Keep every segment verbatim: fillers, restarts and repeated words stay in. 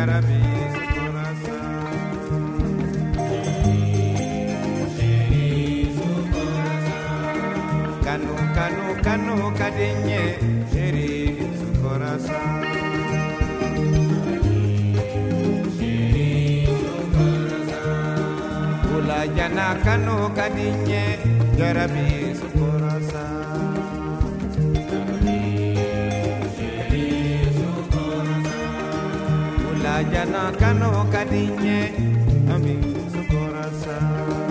Canu, canu, canu, cadiñe, chéri, su corazón. Ula llana, canu, cadiñe, jarabi, su corazón. Ula llana, canu, cadiñe, ami, su corazón.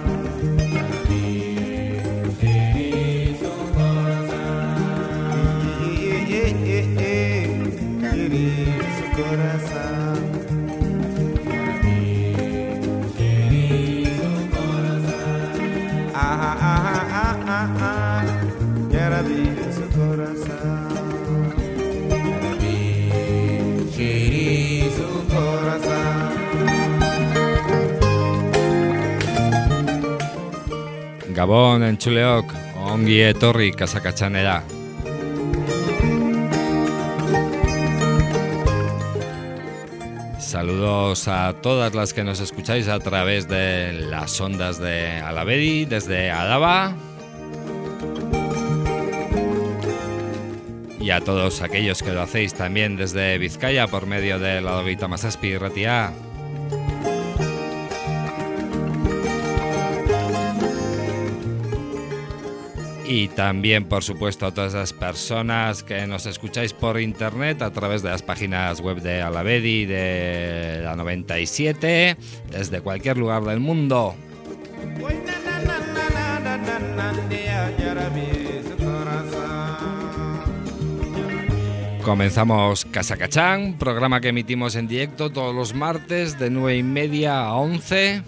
Gabon entzuleok, ongi etorri Kasakatxanera. Saludos a todas las que nos escucháis a través de las ondas de Alavedi, desde Álava. Y a todos aquellos que lo hacéis también desde Vizcaya por medio de la Laurogeita Hamazazpi Irratia. Y también, por supuesto, a todas las personas que nos escucháis por internet a través de las páginas web de Alavedi, de la noventa y siete, desde cualquier lugar del mundo. Comenzamos Kasakatxan, programa que emitimos en directo todos los martes de nueve y media a once.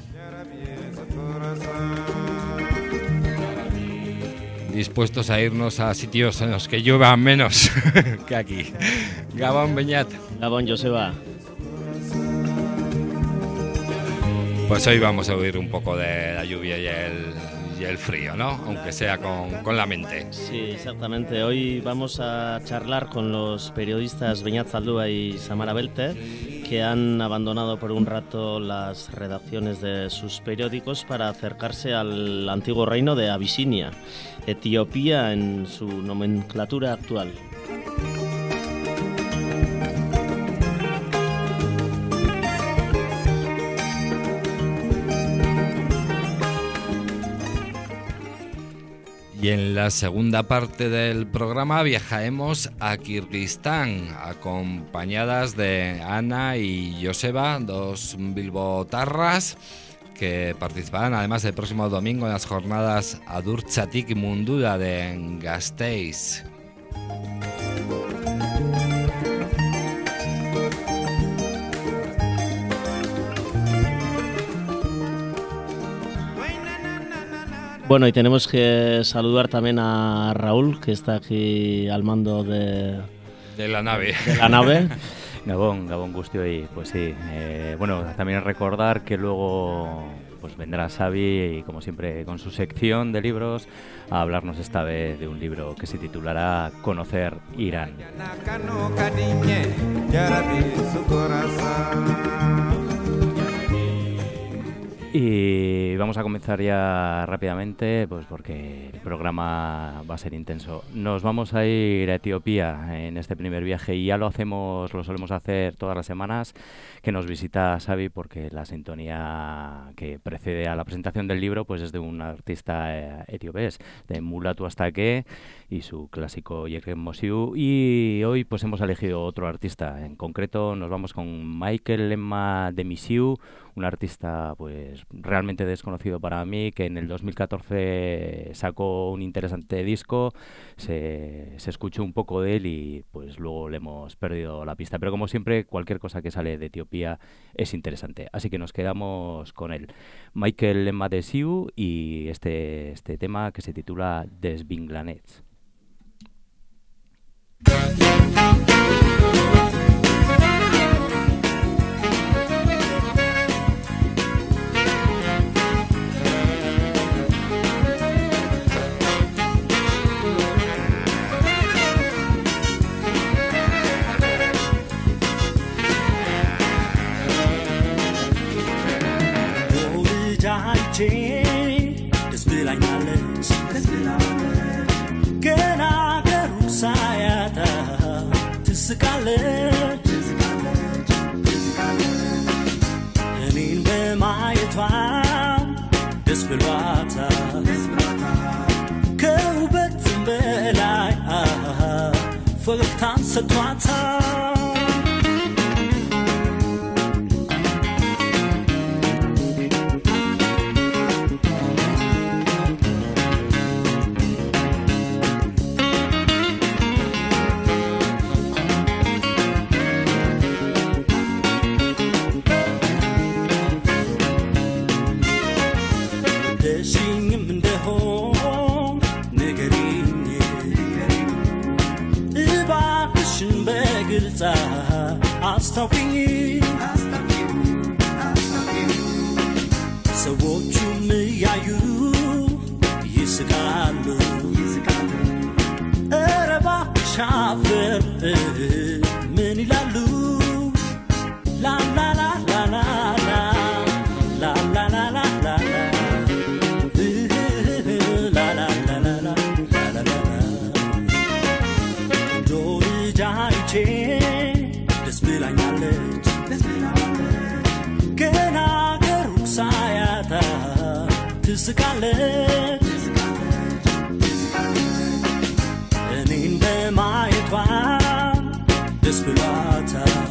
Dispuestos a irnos a sitios en los que llueva menos que aquí. Gabón Beñat. Gabón Joseba. Pues hoy vamos a oír un poco de la lluvia y el, y el frío, ¿no? Aunque sea con, con la mente. Sí, exactamente. Hoy vamos a charlar con los periodistas Beñat Zaldúa y Samara Belte, que han abandonado por un rato las redacciones de sus periódicos para acercarse al antiguo reino de Abisinia, Etiopía en su nomenclatura actual. Y en la segunda parte del programa viajaremos a Kirguistán, acompañadas de Ana y Joseba, dos bilbotarras, que participarán además el próximo domingo en las jornadas Adurtzatik Mundura de Gasteiz. Bueno, y tenemos que saludar también a Raúl, que está aquí al mando de, de la nave. De la nave. Gabón, Gabón Gustio, y pues sí, eh, bueno, también recordar que luego pues vendrá Xavi y como siempre con su sección de libros a hablarnos esta vez de un libro que se titulará Conocer Irán. Y vamos a comenzar ya rápidamente, pues porque el programa va a ser intenso. Nos vamos a ir a Etiopía en este primer viaje y ya lo hacemos, lo solemos hacer todas las semanas, que nos visita Xavi, porque la sintonía que precede a la presentación del libro pues es de un artista eh, etiopés, de Mulatu Astake y su clásico Yerkem Mosiu. Y hoy pues hemos elegido otro artista, en concreto nos vamos con Michael Lemma Demisiu, un artista pues realmente desconocido para mí, que en el dos mil catorce sacó un interesante disco, se, se escuchó un poco de él y pues luego le hemos perdido la pista, pero como siempre cualquier cosa que sale de Etiopía es interesante, así que nos quedamos con él, Michael Lemma Demisiu, y este, este tema que se titula Desbinglanets. ትስቃለች እኔን በማየቷ ደስ ብሏታል ከውበትም በላይ ፈገግታን ሰጥቷታል አስታውቂኝ ሰዎቹም እያዩ ይስቃሉ ኧረ እባክሽ አፈር ምን ይላሉ ላላላላላላ ላላላላላላ ገና ከሩቅ ሳያታ ትስቃለች እኔን በማየቷ ደስ ብሏታል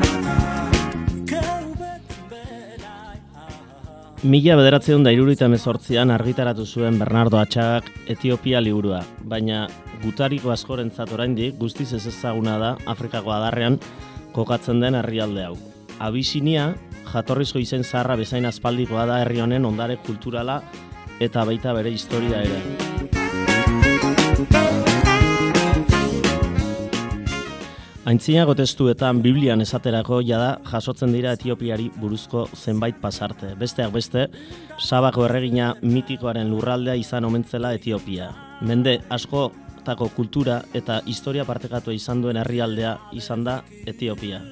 Mila bederatziehun eta hirurogeita hemezortzian argitaratu zuen Bernardo Atxagak Etiopia liburua, baina gutariko askorentzat oraindik guztiz ezezaguna da Afrikako adarrean kokatzen den herrialde hau. Abisinia jatorrizko izen zaharra bezain aspaldikoa da herri honen ondare kulturala eta baita bere historia ere. Aintzinako testuetan Biblian esaterako jada jasotzen dira Etiopiari buruzko zenbait pasarte. Besteak beste, Sabako erregina mitikoaren lurraldea izan omentzela Etiopia. Mende askotako kultura eta historia partekatua izan duen herrialdea izan da Etiopia.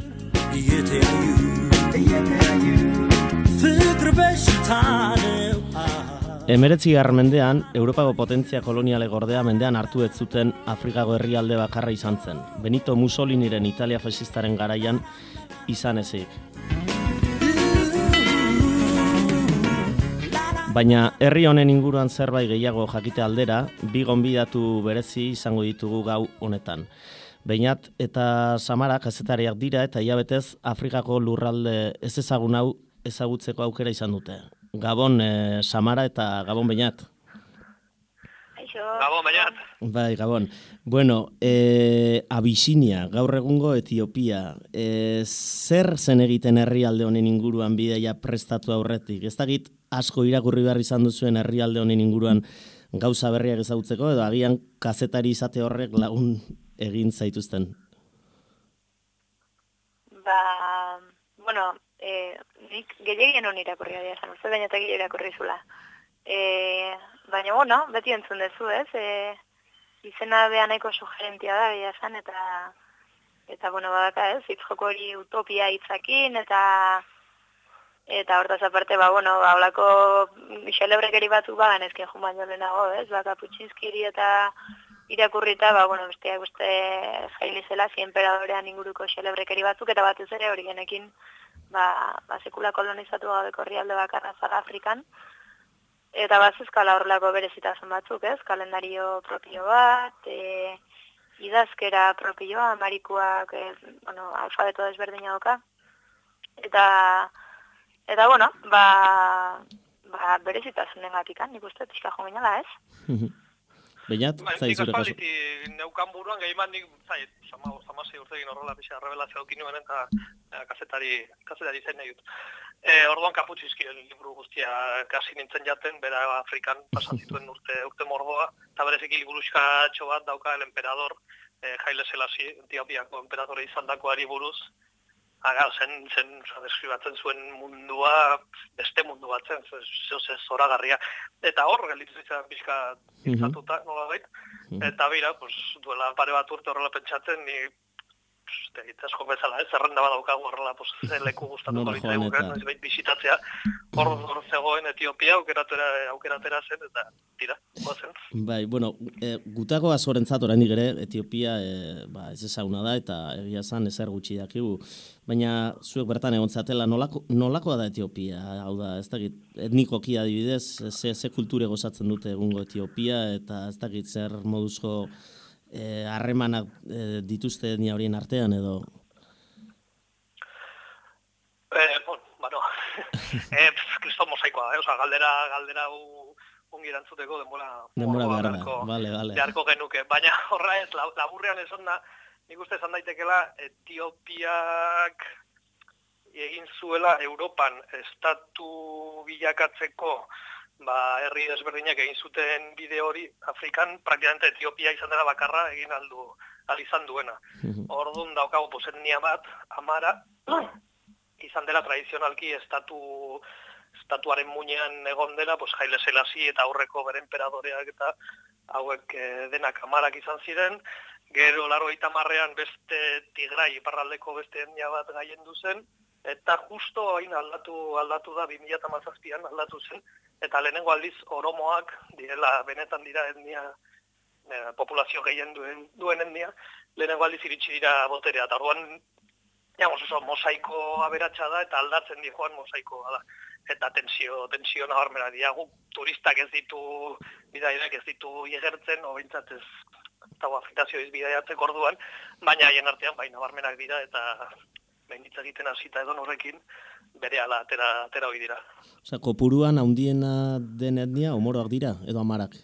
Hemeretzigarren mendean, Europako potentzia koloniale gordea mendean hartu ez zuten Afrikako herrialde bakarra izan zen. Benito Mussoliniren Italia fasistaren garaian izan ezik. Baina herri honen inguruan zerbait gehiago jakite aldera, bi gonbidatu berezi izango ditugu gau honetan. Beñat eta Samara kazetariak dira eta hilabetez Afrikako lurralde ez ezagun hau ezagutzeko aukera izan dute. Gabon eh, Samara eta Gabon Beñat. Gabon Beñat. Bai, Gabon. Bueno, eh, Abisinia, gaur egungo Etiopia. Eh, zer zen egiten herrialde honen inguruan bideia prestatu aurretik? Ez dakit asko irakurri behar izan duzuen herrialde honen inguruan gauza berriak ezagutzeko, edo agian kazetari izate horrek lagun egin zaituzten? Ba, bueno, eh, nik gehiagien hon irakurri gara esan, uste baina eta gehiagien irakurri zula. E, baina, bueno, beti entzun dezu, ez? E, izena beha nahiko sugerentia da, beha esan, eta, eta bueno, badaka, ez? Hitzjoko hori utopia hitzakin, eta eta hortaz aparte, ba, bueno, ba, holako xelebrekeri batzuk bagan ezken jun baino lehenago, ez? Ba, Kaputxinskiri eta irakurrita, ba, bueno, besteak beste Haile Selassie enperadorean inguruko xelebrekeri batzuk, eta batez ere hori genekin, ba, ba sekula kolonizatu gabeko herrialde bakarra zara Afrikan, eta bazuzkala horrelako berezitasun batzuk, ez? Kalendario propio bat, e, idazkera propioa, marikuak, e, bueno, alfabeto desberdina doka, eta, eta bueno, ba, ba berezitasunen gatikan, nik uste, pixka jo minala, ez? Beñat, zai zure kasu. Neukan buruan gehiagoan nik, zai, zamasei urtegin horrela pixa revelazio dukin nuen eta kazetari, kazetari zen nahi dut. E, orduan Kaputxinskien liburu guztia kasi nintzen jaten, bera Afrikan pasan zituen urte, urte mordoa, eta bereziki liburuxkatxo bat dauka el emperador, e, Haile Selassie, Etiopiako emperadore izan dakoari buruz. Aga, zen, zen, oza, deskribatzen zuen mundua, beste mundu bat zen, zehose zoragarria. Eta hor, gelditu izan pixka izatuta, nola bait. Eta bera, pues, duela pare bat urte horrela pentsatzen, ni asko bezala, ez, zerrenda badaukagu horrela, pues, leku gustatuko litzaiguke, noizbait bisitatzea, hor hor zegoen Etiopia aukeratera, aukeratera zen, eta tira, goazen. Bai, bueno, e, gutako askorentzat oraindik ere Etiopia e, ba, ez ezaguna da, eta egia esan ezer gutxi dakigu. Baina zuek bertan egon zatela, nolako, nolakoa da Etiopia? Hau da, ez dakit, etnikoki adibidez, ze, ze kulture gozatzen dute egungo Etiopia, eta ez dakit zer moduzko harremanak e, dituzte etnia horien artean, edo? Eh, bon, bueno, eh, kriston mosaikoa, eh? Osa, galdera, galdera u, ongi erantzuteko denbora denbora behar da, bale, bale. Beharko genuke, baina horra ez, laburrean esan da, nik uste esan daitekela, Etiopiak egin zuela Europan estatu bilakatzeko ba, herri desberdinak egin zuten bide hori Afrikan, praktikamente Etiopia izan dela bakarra egin aldu, al izan duena. Orduan daukagu pues, etnia bat, Amara, izan dela tradizionalki estatu, estatuaren muinean egon dela, pues, Haile Selassie eta aurreko bere enperadoreak eta hauek eh, denak Amarak izan ziren. Gero laurogeita hamarrean beste Tigray, iparraldeko beste etnia bat gailendu zen, eta justo hain aldatu, aldatu da, bi mila hamazazpian aldatu zen, eta lehenengo aldiz oromoak direla, benetan dira etnia, eh, populazio gehien duen, duen etnia, lehenengo aldiz iritsi dira boterea, eta orduan, digamos, oso, mosaiko aberatsa da, eta aldatzen di joan mosaikoa da. Eta tensio, tensio nabarmena diagu, turistak ez ditu, bidaiak ez ditu igertzen, o bintzat ez, eta afektazio ez bidaiatzeko orduan, baina haien artean, bai, nabarmenak dira, eta behin hitz egiten hasita edo horrekin, berehala atera, atera hoi dira. Osea, kopuruan handiena den etnia, omoroak dira, edo Amarak?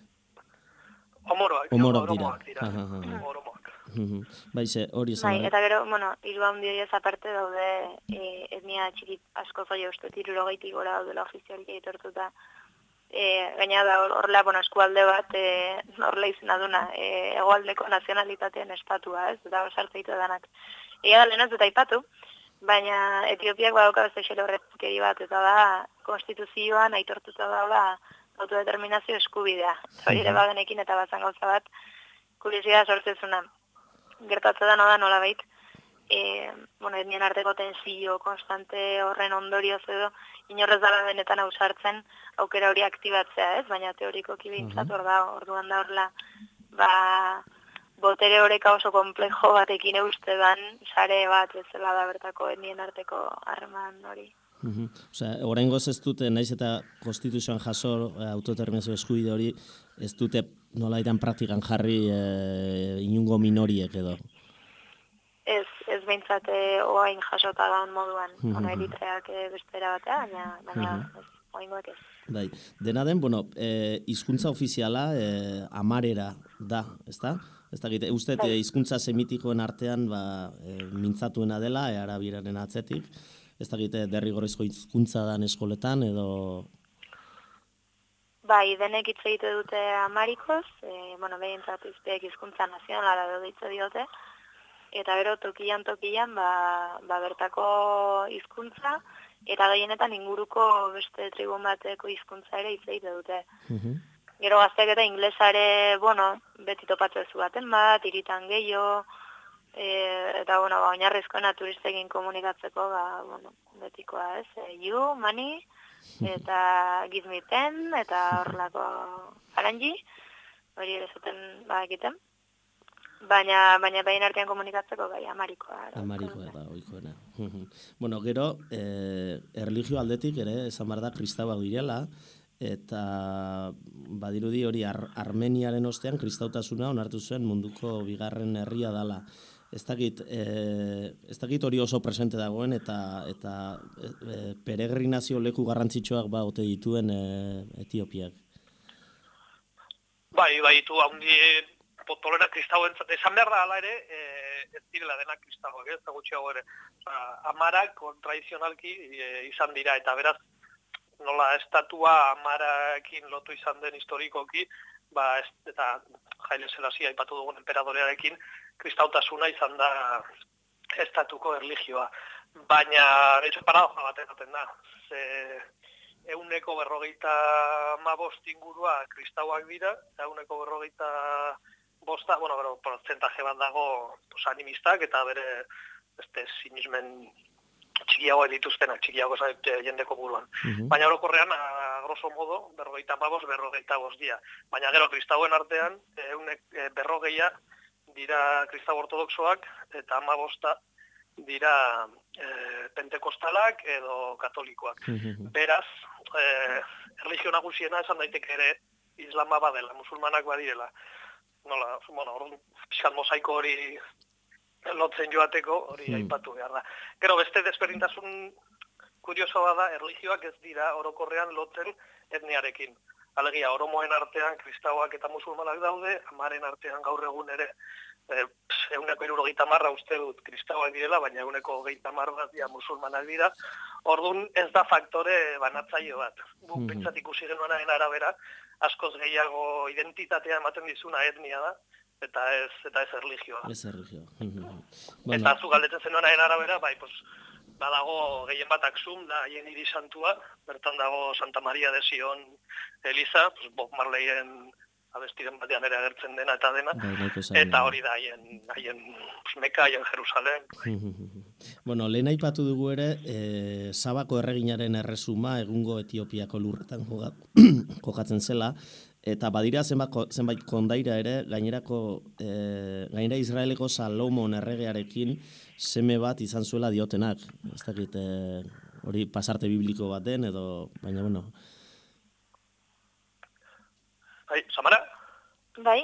Omoroak, omoroak dira. dira. Omoroak. Bai, ze, hori esan. Bai, eta gero, bueno, hiru handi horiez aparte daude e, etnia txiki asko zaila uste, hirurogeitik gora daudela ofizialki aitortuta. E, gaina da horrela, bueno, eskualde bat, e, horrela izena duna, e, hegoaldeko nazionalitateen estatua, ez, eta sartzeitu danak. Ega da lehen ez dut aipatu, baina Etiopiak badauka beste xelorretkeri bat, eta da, konstituzioan aitortuta daula autodeterminazio eskubidea. Hori ere bagenekin eta batzan gauza bat, kuriosidad sortzezuna. Gertatzen da nola nolabait, e, bueno, etnien arteko tensio konstante horren ondorioz edo, inorrez dala benetan ausartzen aukera hori aktibatzea, ez? Baina teorikoki behintzat hor da, orduan da horla, ba, botere horeka oso komplejo batekin eustedan, sare bat ez zela da bertako etnien arteko harreman hori. Uh-huh. Osea, oraingoz ez dute, naiz eta konstituzioan jaso autodeterminazio eskubide hori, ez dute nolaitan praktikan jarri e, inungo minoriek edo? Ez, ez behintzat oain jasota daun moduan, uh-huh. Ono Eritreak bestera batea, baina, baina uh-huh. ez, oaingoek ez. Bai, dena den, bueno, e, hizkuntza ofiziala e, amarera da, ezta? Ez da, uste, bai. Hizkuntza semitikoen artean ba, e, mintzatuena dela, e, arabieraren atzetik, ez da, derrigorrezko hizkuntza dan eskoletan, edo... Bai, denek hitz egite dute amarikoz, e, bueno, behintzat izpeek hizkuntza nazionala edo deitze diote, eta gero tokian-tokian ba, ba bertako hizkuntza, eta gehienetan inguruko beste tribun bateko hizkuntza ere hitz egite dute. Uh-huh. Gero gazteak eta inglesare, bueno, beti topatzezu baten bat, iritan gehiago, e, eta, bueno, ba, oinarrizkoena turistekin komunikatzeko, ba, bueno, betikoa, ez, e, you, money, eta give me ten, eta horrelako aranji, hori ere zuten, ba, egiten. Baina, baina behin artean komunikatzeko gai amarikoa. Amarikoa da, oikoena. Bueno, gero, eh, erlijio aldetik ere, esan behar da, kristauak direla, eta badirudi hori Ar Armeniaren ostean kristautasuna onartu zuen munduko bigarren herria dala. Ez dakit, eh, ez dakit hori oso presente dagoen, eta, eta eh, peregrinazio leku garrantzitsuak ba ote dituen eh, Etiopiak. Bai, bai, tu haundi potolera kristauen, esan behar da ala ere, e, ez direla denak kristauak, ez da gutxiago ere. Osa, Amarak tradizionalki e, izan dira, eta beraz, nola estatua Amarakin lotu izan den historikoki, ba, ez, eta Haile Selassie aipatu dugun enperadorearekin, kristautasuna izan da estatuko erlijioa. Baina, etxe paradoja bat ezaten da, ze euneko berrogeita hamabost ingurua kristauak dira, eta euneko berrogeita bosta, bueno, gero, portzentaje bat dago pues, animistak eta bere beste sinismen txikiago dituztenak, txikiago zait jendeko buruan. Uh-huh. Baina orokorrean, a grosso modo, berrogeita pabos, berrogeita bost dia. Baina gero, kristauen artean, eunek e, berrogeia dira kristau ortodoxoak eta amabosta dira e, pentekostalak edo katolikoak. Uh-huh. Beraz, e, erlijio nagusiena esan daiteke ere islama badela, musulmanak badirela. Nola, bueno, orduan, pixkat mosaiko hori lotzen joateko, hori hmm. aipatu behar da. Gero, beste desberdintasun kuriosoa da, erlijioak ez dira orokorrean lotzen etniarekin. Alegia, oromoen artean kristauak eta musulmanak daude, amaren artean gaur egun ere, e, euneko irurogeita marra uste dut kristauak direla, baina euneko hogeita marra dira musulmanak dira. Orduan ez da faktore banatzaile bat. Guk hmm. pentsat ikusi genuenaren arabera, askoz gehiago identitatea ematen dizuna etnia da, eta ez eta ez erlijioa. Ez erlijioa. Bueno. Eta zu galdetzen zenuen arabera, bai, pues, badago gehien bat Aksum, da haien hiri santua, bertan dago Santa Maria de Sion Eliza, pues, Bob Marleyen abestiren batean ere agertzen dena eta dena, bai, eta hori da haien, haien pues, Meka, haien Jerusalem. Bueno, lehen aipatu dugu ere, e, Sabako erreginaren erresuma egungo Etiopiako lurretan jokatzen zela, eta badira zenbait, zenbait kondaira ere, gainerako, e, gainera Israeleko Salomon erregearekin seme bat izan zuela diotenak. Ez dakit, e, hori pasarte bibliko baten, edo, baina, bueno. Bai, Samara? Bai.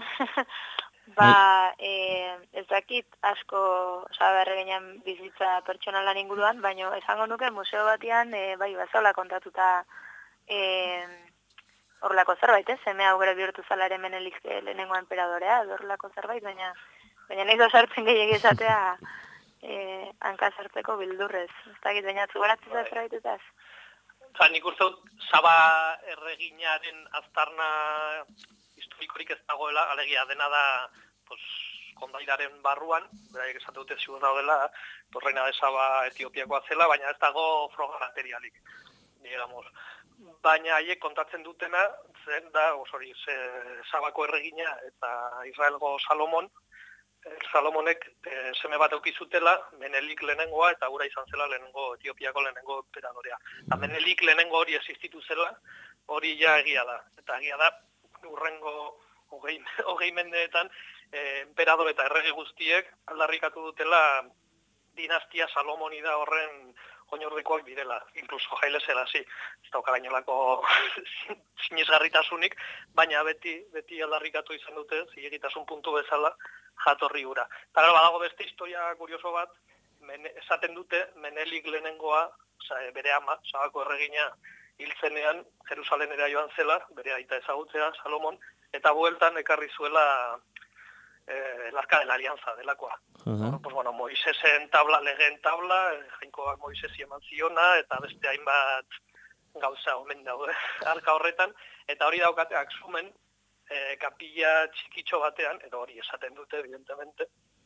Ba, e, ez dakit asko Saba erregenean bizitza pertsonalan inguruan, baina esango nuke museo batean, e, bai, bazola kontatuta e, horrelako zerbait, ez? Seme hau gero bihurtu zala ere Menelik lehenengo enperadorea, horrelako zerbait, baina baina nahi sartzen gehiagia esatea e, hanka sartzeko bildurrez. Ez dakit, baina zugaratzi da zerbaitutaz? Osa, nik uste dut Saba erreginaren aztarna historikorik ez dagoela, alegia dena da pues, kondairaren barruan, beraiek esate dute ziur daudela, Reina de Saba Etiopiakoa zela, baina ez dago froga materialik, digamos. Baina haiek kontatzen dutena, zen da, osori, Sabako erregina eta Israelgo Salomon, Salomonek e, seme bat eukizutela, Menelik lehenengoa eta gura izan zela lehenengo Etiopiako lehenengo emperadorea. Eta Menelik lehenengo hori existitu zela, hori ja egia da. Eta egia da, urrengo hogei, hogei mendeetan, e, emperador eta errege guztiek aldarrikatu dutela dinastia Salomonida horren oinordekoak direla, inkluso Haile Selassie, ez dauka gainolako sinesgarritasunik, baina beti beti aldarrikatu izan dute, zilegitasun puntu bezala, jatorri hura. Eta gara badago beste historia kurioso bat, men, esaten dute Menelik lehenengoa, oza, bere ama, Sabako erregina hiltzenean, Jerusalenera joan zela, bere aita ezagutzea, Salomon, eta bueltan ekarri zuela eh, el arca de la alianza delakoa. Uh-huh. Pues, bueno, Moisesen tabla, legeen tabla, jainkoak Moisesi eman ziona, eta beste hainbat gauza omen daude arka horretan, eta hori daukate Aksumen, eh, kapilla txikitxo batean, edo hori esaten dute, evidentemente,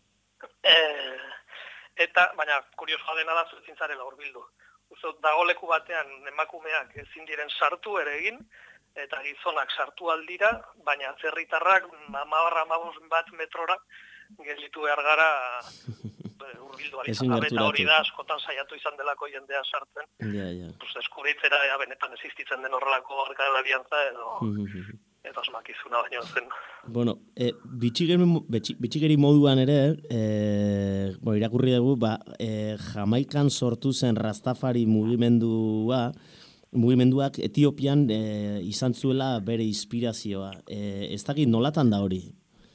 eh, eta, baina, kuriosoa dena da zuetzin zarela hurbildu. Uzot, dago leku batean emakumeak ezin diren sartu ere egin, eta gizonak sartu aldira, baina atzerritarrak amabarra amabost bat metrora gelditu behar gara hurbildu alizan. Eta hori da, askotan saiatu izan delako jendea sartzen. Ja, ja. Pues, deskubritzera, ja, benetan existitzen den horrelako arka de la alianza, edo, edo asmakizuna baino zen. Bueno, e, bitxigeri moduan ere, e, bo, irakurri dugu, ba, e, Jamaikan sortu zen Rastafari mugimendua, mugimenduak Etiopian e, izan zuela bere inspirazioa. E, ez dakit nolatan da hori?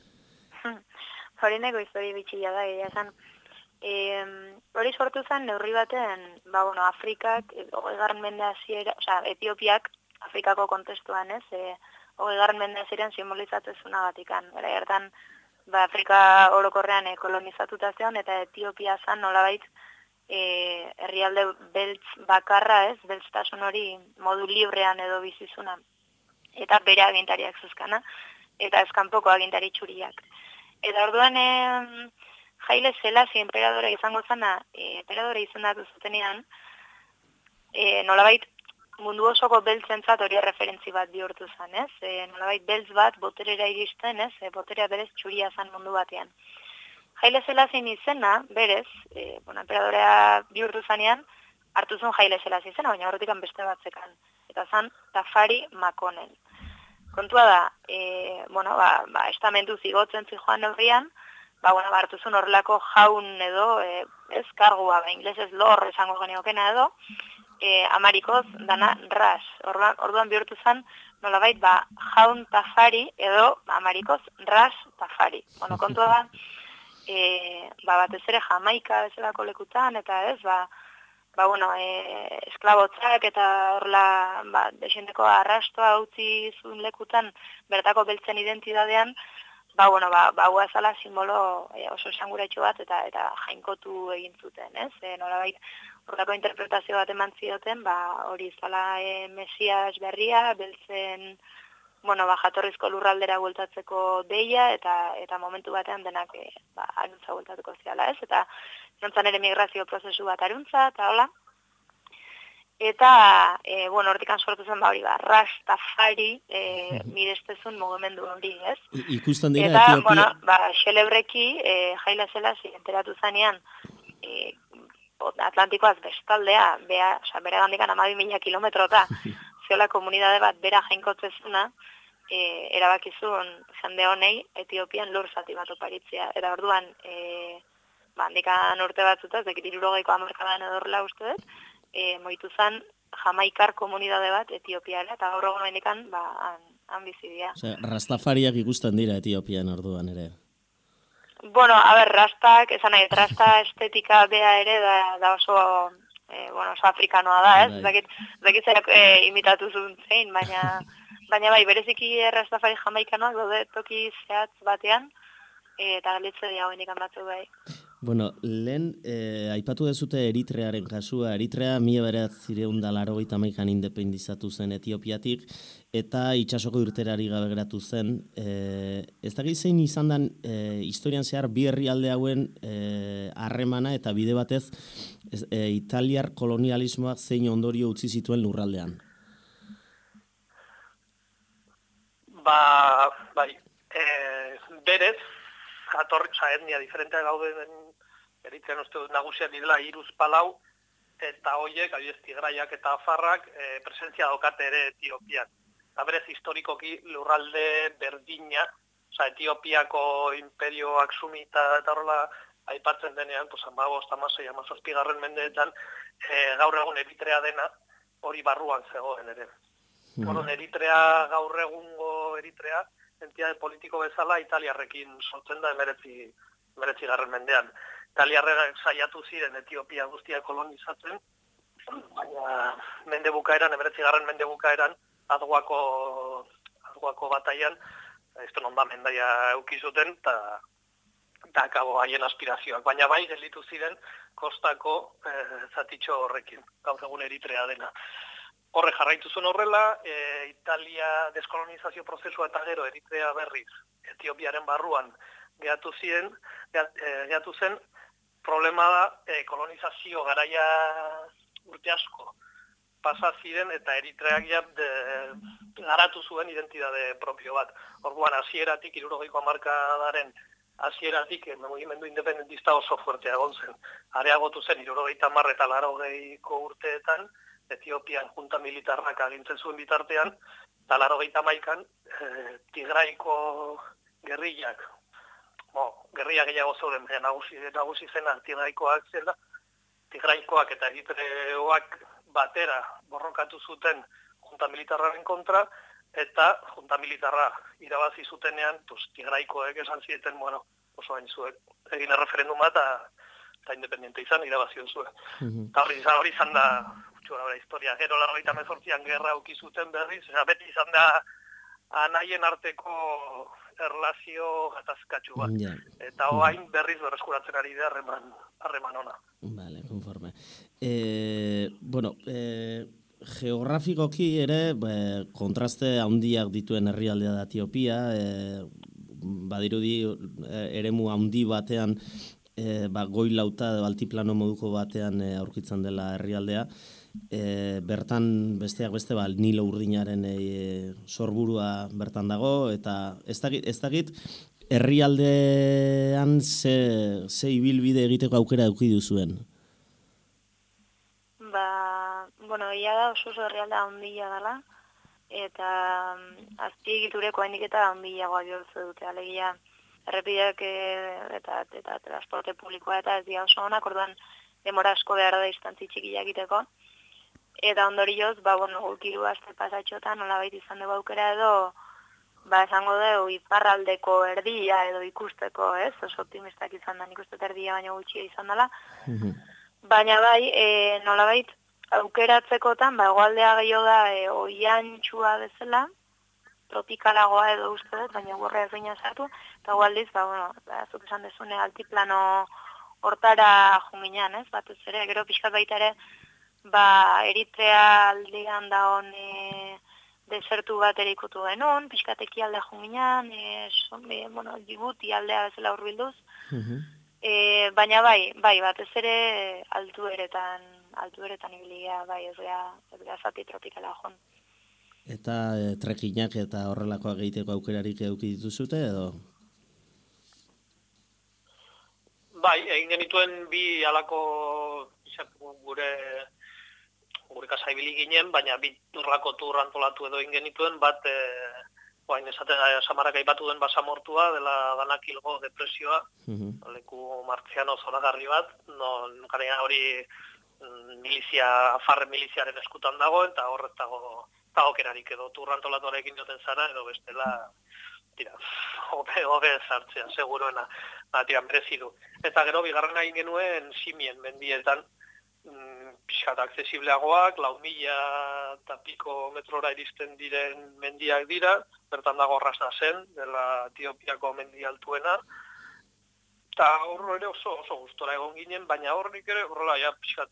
Hori nego histori bitxila da, egia esan. E, hori sortu zen neurri baten, ba, bueno, Afrikak, hogeigarren mende hasiera, osea, Etiopiak, Afrikako kontestuan, ez, e, hogeigarren mende hasieran simbolizatezuna batikan. Gara gertan, ba, Afrika orokorrean e, kolonizatuta zeon, eta Etiopia zen nolabait, E, herrialde beltz bakarra, ez, beltztasun hori modu librean edo bizizuna, eta bere agintariak zuzkana, eta ezkanpoko agintari txuriak. Eta orduan, e, Haile Selassie enperadora izango zana, e, enperadora izendatu zutenean, e, nolabait mundu osoko beltzentzat hori referentzi bat bihurtu zen, ez? E, nolabait beltz bat boterera iristen, ez? E, boterea berez txuria zen mundu batean. Haile Selassie izena, berez, e, bueno, emperadorea bihurtu zanean, hartu zuen Haile Selassie izena, baina horretik beste bat zekan. Eta zan Tafari Makonnen. Kontua da, e, bueno, ba, ba, estamentu zigotzen zijoan neurrian, ba, bueno, ba, hartu zuen horrelako jaun edo, e, ez kargua, ba, inglesez lor esango geniokena edo, e, amarikoz dana ras. Orduan, orduan bihurtu zen, nolabait, ba, jaun Tafari edo amarikoz ras Tafari. Bueno, kontua da, e, ba, batez ere Jamaika bezalako lekutan, eta ez, ba, ba, bueno, e, esklabotzak eta horla, ba, desendeko arrastoa utzi zuen lekutan, bertako beltzen identidadean, ba, bueno, ba, ba, hua zala simbolo e, oso esanguratxo bat eta eta jainkotu egin zuten, ez? E, nolabait, horrelako interpretazio bat eman zioten, ba, hori zala e, Mesias berria, beltzen, bueno, ba, jatorrizko lurraldera bueltatzeko deia, eta eta momentu batean denak e, ba, aruntza bueltatuko ziala, ez? Eta nontzan ere migrazio prozesu bat aruntza, eta hola. Eta, e, bueno, hortikan sortu zen, ba, hori, ba, Rastafari e, mirestezun mugimendu hori, ez? I, ikusten dira, eta, Etiopia... bueno, ba, xelebreki, e, Haile Selassie enteratu zanean, e, Atlantikoaz bestaldea, bea, oza, bere gandikan amabi mila kilometrota, ziola komunidade bat bera jainkotzezuna, e, erabakizun jende honei Etiopian lur zati bat oparitzea. Eta orduan, e, ba, handikan urte batzutaz, dekit irurogeiko hamarkadan edorla uste dut, e, moitu zen Jamaikar komunidade bat Etiopiara, eta gaur egun handikan, ba, han, han bizidia. Osea, Rastafariak ikusten dira Etiopian orduan ere. Bueno, a ber, rastak, esan nahi, rasta estetika bea ere da, da oso, e, bueno, oso afrikanoa da, ez? Zakit, zakit zerak e, imitatu zuen zein, baina, baina bai, bereziki Rastafari jamaikanoak daude toki zehatz batean, e, eta galitze dira hoenikan batzu bai. Bueno, lehen, eh, aipatu dezute Eritrearen kasua. Eritrea mila bederatziehun eta laurogeita hamaikan independizatu zen Etiopiatik, eta itsasoko irteerari gabe geratu zen. Eh, ez dakit zein izan den eh, historian zehar bi herrialde hauen harremana eh, eta bide batez ez, eh, italiar kolonialismoak zein ondorio utzi zituen lurraldean. Ba, bai, eh, berez, jatorritza etnia diferentea gauden Eritrean uste dut nagusiak direla hiruz palau, eta hoiek, adibidez Tigraiak eta Afarrak, e, presentzia daukate ere Etiopian. Eta berez historikoki lurralde berdina, oza, Etiopiako imperioak sumita eta horrela aipatzen denean, pues, amabost, amasei, amazazpigarren mendeetan, e, gaur egun Eritrea dena hori barruan zegoen ere. Mm. Horon, Eritrea gaur egungo Eritrea, entitate politiko bezala italiarrekin sortzen da emeretzi, emeretzi garren mendean. Italiarrek saiatu ziren Etiopia guztia kolonizatzen, baina mende bukaeran, emeretzi garren mende bukaeran, Adguako, Adguako bataian, ez non da mendaia eukizuten, eta eta akabo haien aspirazioak. Baina bai, gelditu ziren kostako eh, zatitxo horrekin, gaur egun Eritrea dena. Horre jarraitu zuen horrela, e, Italia deskolonizazio prozesua eta gero Eritrea berriz Etiopiaren barruan gehatu ziren, gehatu zen, problema da e, kolonizazio garaia urte asko pasa ziren eta Eritreak ja de, garatu zuen identitate propio bat. Orduan hasieratik hirurogeiko hamarkadaren hasieratik mugimendu independentista oso fuertea egon zen. Areagotu zen hirurogeita hamar eta laurogeiko urteetan Etiopian junta militarrak agintzen zuen bitartean, eta laurogeita hamaikan e, Tigraiko gerrillak, bo, gerrilla gehiago zeuden, nagusi, nagusi zena Tigraikoak zela, Tigraikoak eta Eritreoak batera borrokatu zuten junta militarraren kontra, eta junta militarra irabazi zutenean, pues, Tigraikoek esan zieten, bueno, oso hain zuek, egin referenduma eta eta independente izan, irabazio zuen. Eta hori izan, hori izan da, utxura historia, gero laurogeita hemezortzian gerra uki zuten berriz, beti izan da anaien arteko erlazio gatazkatxu bat. Ja. Eta hoain berriz berreskuratzen ari da harreman, harreman ona. Vale, conforme. Eh, bueno, eh, geografikoki ere be, kontraste handiak dituen herrialdea da Etiopia, eh, badirudi eh, eremu handi batean, E, ba, goi lauta altiplano moduko batean e, aurkitzen dela herrialdea, e, bertan besteak beste ba, Nilo urdinaren e, sorburua bertan dago, eta ez dakit, ez dakit herrialdean ze, ze ibilbide egiteko aukera eduki duzuen. Ba, bueno, ia da oso oso herrialdea handia dela, eta mm, azpiegitureko haindik eta handiagoa bihurtze dute, alegia errepideak e, eta, eta transporte publikoa eta ez dira oso onak, orduan demora asko behar da distantzi txikiak egiteko. Eta ondorioz, ba, bueno, guk hiru aste pasatxotan nolabait izan dugu aukera edo, ba, esango dugu iparraldeko erdia edo ikusteko, ez? Oso optimistak izan da, nik uste erdia baino gutxia izan dela. Baina bai, e, nolabait aukeratzekotan, ba, egoaldea gehiago da e, oiantxua bezala, tropikalagoa edo uste dut, baina gorra ez baina sartu, eta egoaldiz, ba, bueno, ba, zuk esan dezune altiplano hortara junginan, ez? Batez ere, gero pixkat baita ere, ba, Eritrea aldean da hon e, desertu bat ere ikutu genuen, pixkateki alde junginan, e, son, e, bueno, Djibouti aldea bezala hurbilduz, e, baina bai, bai, batez ere altueretan, altueretan ibilia, bai, ez gara, ez gara zati tropikala joan. Eta e, trekinak eta horrelakoak egiteko aukerarik eduki dituzute edo? Bai, egin genituen bi halako gure gure kasa ibili ginen, baina bi turrako tur antolatu edo egin genituen, bat e, oain esaten Samarak aipatu den basamortua, dela Danakilgo depresioa, uh-huh. leku martziano zoragarri bat, non gara hori milizia, farre miliziaren eskutan dago, eta horret dago tagokerarik edo tur antolatuarekin joten zara, edo bestela tira, hobe, hobe sartzea, seguruena, ba, tira, merezi du. Eta gero, bigarren egin genuen simien mendietan, mm, pixkat aksesibleagoak, lau mila eta piko metrora iristen diren mendiak dira, bertan dago Rasnasen, dela Etiopiako mendi altuena, eta horro ere oso, oso gustora egon ginen, baina horrik ere, horrela, ja, pixkat,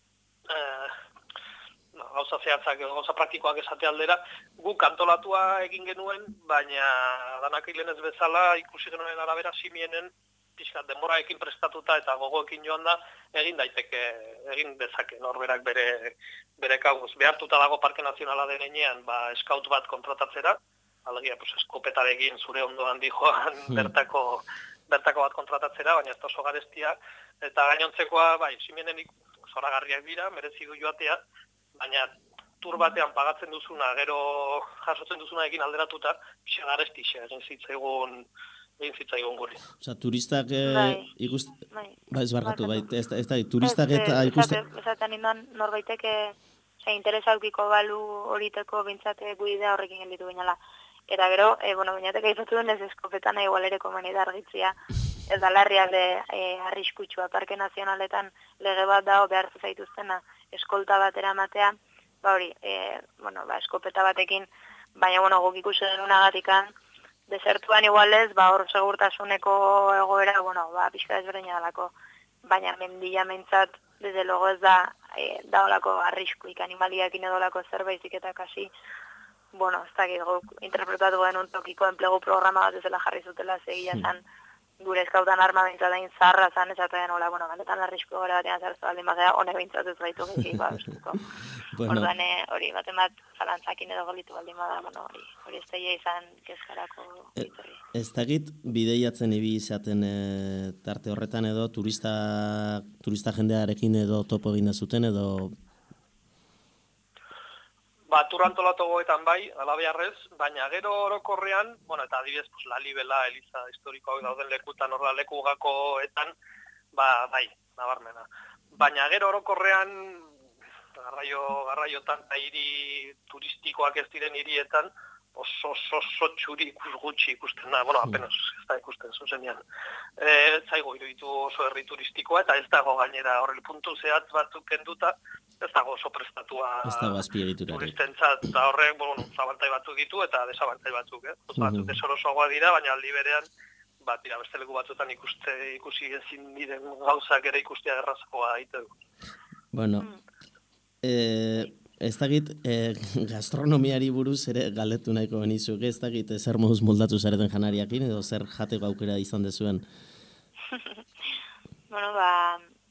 eh, no, gauza zehatzak, gauza praktikoak esate aldera, guk antolatua egin genuen, baina danak hilenez bezala ikusi genuen arabera simienen pixkat denboraekin prestatuta eta gogoekin joan da, egin daiteke, egin dezake norberak bere, bere kabuz. Behartuta dago Parke Nazionala denean, ba, eskaut bat kontratatzera, alegia, pues, eskopetarekin zure ondoan dijoan bertako, bertako bat kontratatzera, baina ez da oso garestia, eta gainontzekoa, bai, simienen zoragarriak dira, merezi du joatea, baina tur batean pagatzen duzuna, gero jasotzen duzunarekin alderatuta, pixa garestixe, egin zitzaigun, egin zitzaigun guri. Osa, turistak e, bai, ikust... Bai, ba, ez barkatu, bai, ez da, ez da, turistak eta ikusten... Ezaten indan, norbaiteke, interesa aukiko balu horiteko bintzate guidea horrekin gelditu binala. Eta gero, e, bueno, binatek aipatu duen ez eskopetan igual ere komeni da argitzia. Ez da larrialde e, arriskutsua. Parke Nazionaletan lege bat dago behartu zaituztena eskolta bat eramatea. Ba hori, e, bueno, ba, eskopeta batekin, baina, bueno, guk ikusi denunagatikan, desertuan igualez, ba, hor segurtasuneko egoera, bueno, ba, pixka desberdina dalako. Baina mendia mentzat, desde logo ez da, e, daolako arriskuik, animaliakin edolako zerbaizik eta kasi, bueno, ez dakit guk interpretatu genuen tokiko enplegu programa bat ezela jarri zutela, zegia zan, gure eskautan arma bintzatayin zarra zan, esaten hola, bueno, galetan arrisku gara batean zertu baldin bagea, hone bintzat ez gaitu gehiagik bauztuko. Bueno. Orduan hori, baten bat, zalantzakin edo golitu baldin bada, bueno, hori, hori ez teia izan kezkarako bitorri. Ez dakit, bideiatzen ibi izaten e, tarte horretan edo, turista, turista jendearekin edo topo egin zuten edo... Ba, turantolatu goetan bai, alabearrez, baina gero orokorrean, bueno, eta adibidez, pues, la Libela, Eliza historikoak dauden lekutan, horra lekugakoetan, ba, bai, nabarmena. Baina gero orokorrean, garraio, garraiotan, eta hiri turistikoak ez diren hirietan, oso, oso, oso txuri ikus gutxi ikusten da, bueno, apenas ez da ikusten zuzenean. Ez zaigu iruditu oso herri turistikoa, eta ez dago gainera horrel puntu zehatz batzuk kenduta, ez dago oso prestatua turistentzat, eta horrek, bueno, zabantai batzuk ditu eta desabantai batzuk, eh? Batzuk desorosoagoa dira, baina aldi berean, bat dira beste leku batzuetan ikuste, ikusi ezin diren gauzak ere ikustea errazagoa egite du. Bueno, eh, ez dakit, eh, gastronomiari buruz ere galdetu nahiko benizuk, ez dakit, zer moduz moldatu zareten janariakin edo zer jateko aukera izan dezuen? Bueno, ba,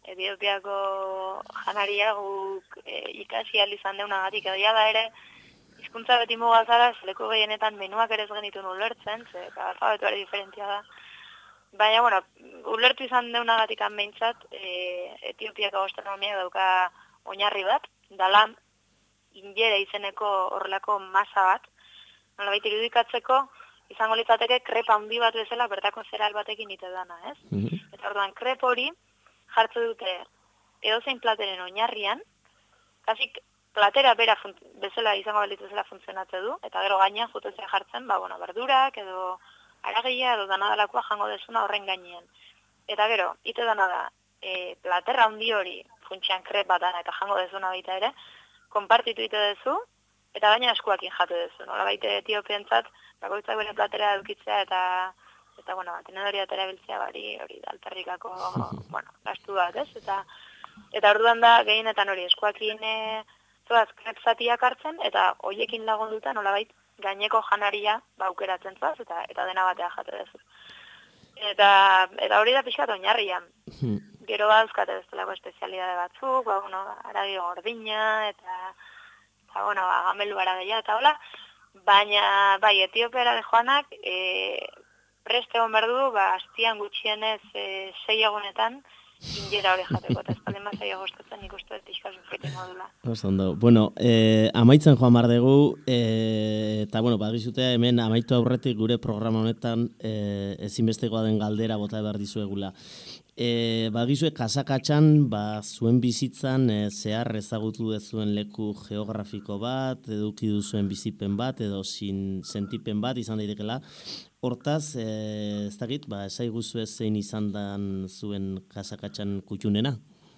Etiopiako janaria guk e, ikasi ahal izan deunagatik, edo da ere, hizkuntza beti mugazara, leku gehienetan menuak ere ez genituen ulertzen, ze alfabetu ere diferentzia da. Baina, bueno, ulertu izan deunagatik behintzat, e, Etiopiako gastronomia dauka oinarri bat, dala injera izeneko horrelako masa bat, nolabait irudikatzeko, izango litzateke krepa handi bat bezala bertako zereal batekin ite dana, ez? Mm-hmm. Eta orduan, krep hori jartze dute edozein plateren oinarrian, kasik platera bera bezala izango balitu bezala funtzionatze du, eta gero gainean jutetzea jartzen, ba, bueno, berdurak edo aragia edo danadalakoa jango dezuna horren gainean. Eta gero, ite dana da, e, platerra handi hori funtsean krep bat dana eta jango dezuna baita ere, konpartitu ite dezu, eta gaina eskuakin jate dezu. Nola baite Etiopientzat, bakoitzak bere platera edukitzea eta, eta bueno, tenedoria atera biltzea bari, hori da, alperrikako, bueno, gastu bat, ez? Eta, eta orduan da, gehienetan hori eskuakin e, zoaz krep zatiak hartzen, eta hoiekin lagunduta nolabait gaineko janaria ba aukeratzen zoaz, eta, eta dena batea jate dezu. Eta, eta hori da pixkat oinarrian. Gero dauzkate bestelako espezialidade batzuk, ba, bueno, aragi gordina, eta, eta bueno, ba, gamelu aragia, eta hola, baina, bai, Etiopiara de joanak, e, preste egon behar du, ba, astian gutxienez e, sei egunetan, injera hori jateko, eta espaldin bat zaila gostatzen nik uste dut pixka zuzketen modula. Ondo. Bueno, eh, amaitzen joan behar dugu, eh, eta bueno, badizute hemen amaitu aurretik gure programa honetan eh, ezinbestekoa den galdera bota behar dizuegula. E, Bagizue kasakatxan, ba, zuen bizitzan e, zehar ezagutu dezuen leku geografiko bat, eduki duzuen bizipen bat, edo sin sentipen bat izan daitekela. Hortaz, e, ez dakit, ba, esaiguzu zein izan dan zuen kasakatxan kutxunena?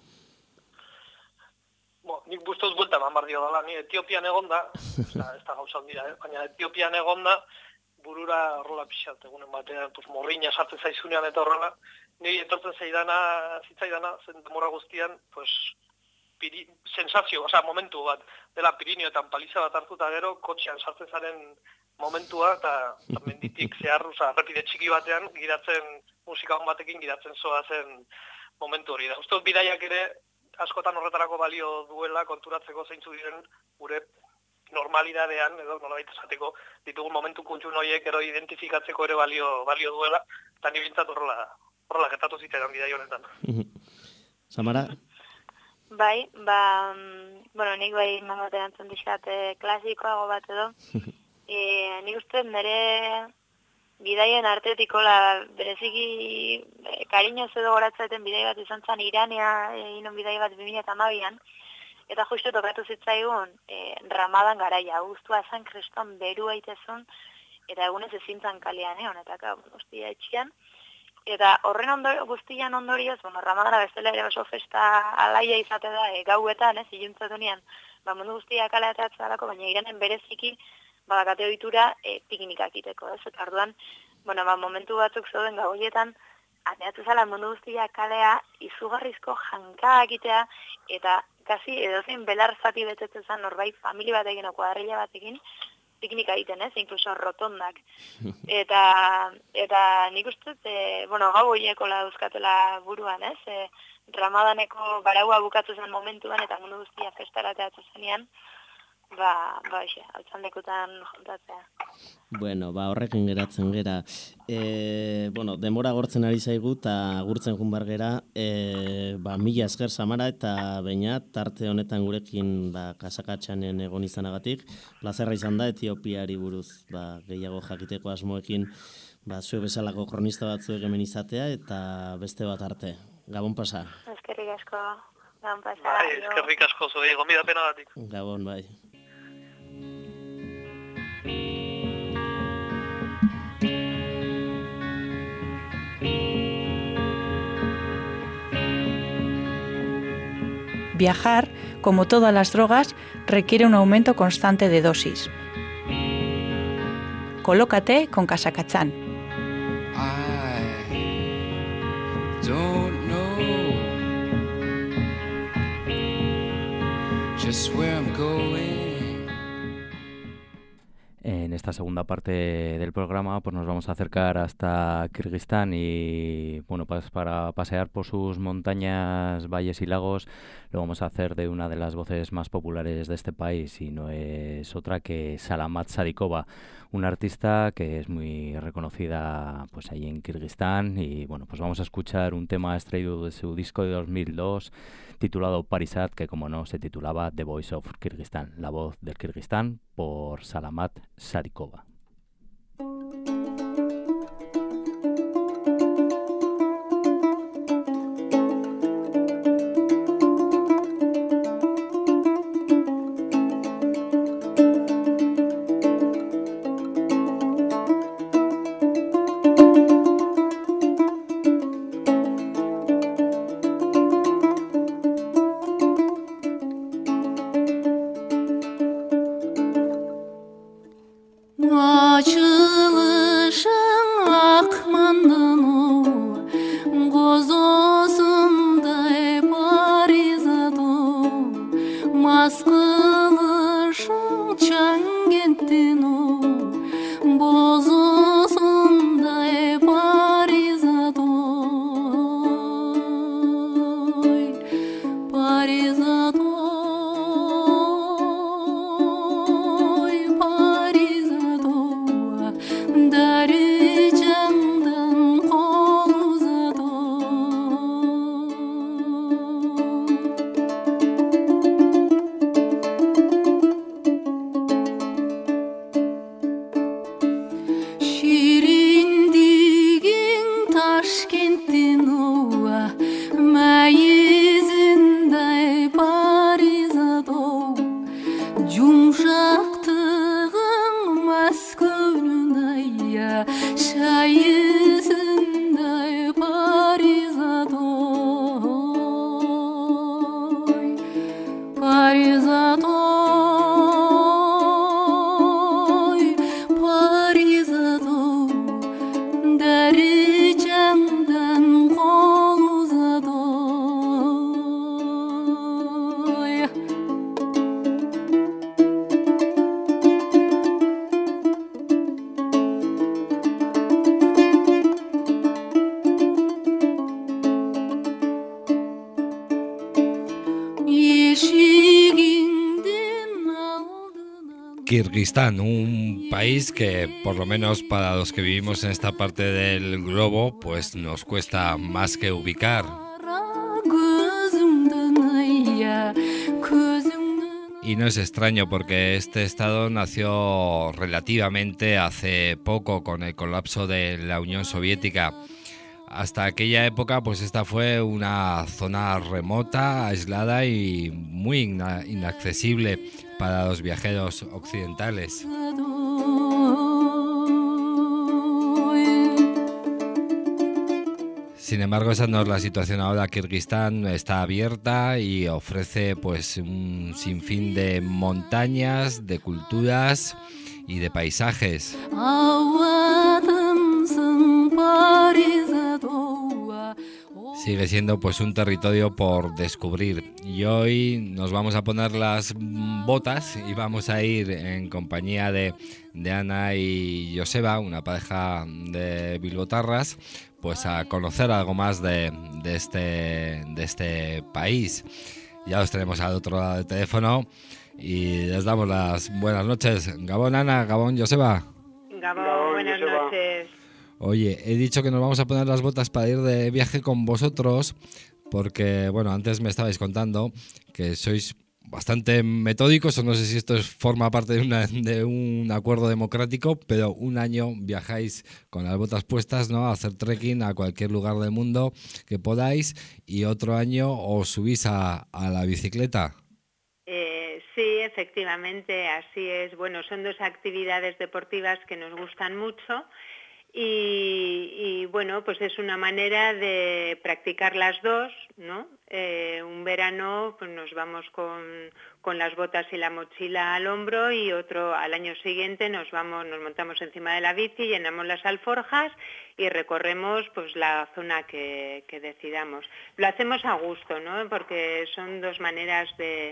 Bo, nik buztuz buelta eman bardio dela, ni Etiopian egonda, ez da gauza handira, eh? Baina Etiopian egonda, burura horrela pixat, egunen batean, pues, morriña sartzen zaizunean eta horrela, niri etortzen zaidana, zitzaidana, zen demora guztian, pues, piri, sensazio, oza, momentu bat, dela Pirineoetan paliza bat hartuta gero, kotxean sartzen zaren momentua, eta menditik zehar, oza, repide txiki batean, giratzen, musika hon batekin giratzen zoa zen momentu hori da. Uste bidaiak ere, askotan horretarako balio duela, konturatzeko zeintzu diren gure normalidadean, edo nolabait esateko, ditugun momentu kuntxun horiek ero identifikatzeko ere balio, balio duela, eta ni bintzat horrela, horrela getatu zitzaidan bidai honetan. Samara? Bai, ba, bueno, nik bai mamate antzun dixat klasikoago bat edo, e, nik uste nire bidaien artetiko la bereziki e, kariñoz edo goratzaeten bidai bat izan zen Iranea egin bidai bat bi mila hamabian, eta justu tokatu zitzaigun e, Ramadan garaia, guztua zen kriston beru aitezun, eta egunez ezintzan kalian, eh, honetaka, guztia etxian. Eta horren ondorio, guztian ondorioz, bueno, Ramadana bestela ere oso festa alaia izate da, e, gauetan, ez, iluntzetunean, ba, mundu guztia kaleateatzen dalako, baina Iranen bereziki, badakate ohitura e, piknikak iteko, ez, eta orduan, bueno, ba, momentu batzuk zeuden gauetan, ateatu zala mundu guztia kalea, izugarrizko janka egitea, eta kasi edozein belar zati betetzen zen norbait familia batekin o kuadrilla batekin, piknika egiten, ez, inkluso rotondak. Eta, eta nik uste, e, bueno, gau horieko la dauzkatela buruan, ez, e, Ramadaneko baraua bukatu zen momentuan, eta mundu guztia festarateatu zenean, ba, ba, xe, altzandekutan jontatzea. Bueno, ba, horrekin geratzen gera. E, bueno, denbora gortzen ari zaigu, eta gurtzen junbar gera, e, ba, mila esker Samara, eta baina tarte honetan gurekin ba, kasakatxanen egon izanagatik. Plazerra izan da, Etiopiari buruz ba, gehiago jakiteko asmoekin, ba, zuek bezalako kronista batzuek hemen izatea, eta beste bat arte. Gabon pasa. Eskerrik asko, gabon pasa. Bai, eskerrik asko zuei, gomidapena batik. Gabon, bai. Viajar, como todas las drogas, requiere un aumento constante de dosis. Colócate con Kasakatxan. En esta segunda parte del programa pues nos vamos a acercar hasta Kirguistán y bueno, pues para pasear por sus montañas, valles y lagos lo vamos a hacer de una de las voces más populares de este país y no es otra que Salamat Sadikova, una artista que es muy reconocida pues ahí en Kirguistán y bueno, pues vamos a escuchar un tema extraído de su disco de dos mil dos titulado Parisat, que como no se titulaba The Voice of Kirguistán, la voz del Kirguistán, por Salamat Sadikova. Kirguistán, un país que por lo menos para los que vivimos en esta parte del globo pues nos cuesta más que ubicar. Y no es extraño porque este estado nació relativamente hace poco con el colapso de la Unión Soviética. Hasta aquella época pues esta fue una zona remota, aislada y muy ina- inaccesible para los viajeros occidentales. Sin embargo, esa no es la situación ahora. Kirguistán está abierta y ofrece pues un sinfín de montañas, de culturas y de paisajes. Sigue siendo pues un territorio por descubrir y hoy nos vamos a poner las botas y vamos a ir en compañía de, de Ana y Joseba, una pareja de bilbotarras, pues a conocer algo más de, de, este, de este país. Ya los tenemos al otro lado del teléfono y les damos las buenas noches. Gabón Ana, Gabón Joseba. Gabón, buenas noches. Oye, he dicho que nos vamos a poner las botas para ir de viaje con vosotros porque, bueno, antes me estabais contando que sois bastante metódicos, o no sé si esto es, forma parte de, una, de un acuerdo democrático, pero un año viajáis con las botas puestas, ¿no?, a hacer trekking a cualquier lugar del mundo que podáis y otro año os subís a, a la bicicleta. Eh, sí, efectivamente, así es. Bueno, son dos actividades deportivas que nos gustan mucho. Y, y bueno, pues es una manera de practicar las dos, ¿no? Eh, un verano pues nos vamos con, con las botas y la mochila al hombro y otro al año siguiente nos vamos, nos montamos encima de la bici, llenamos las alforjas y recorremos pues la zona que, que decidamos. Lo hacemos a gusto, ¿no? Porque son dos maneras de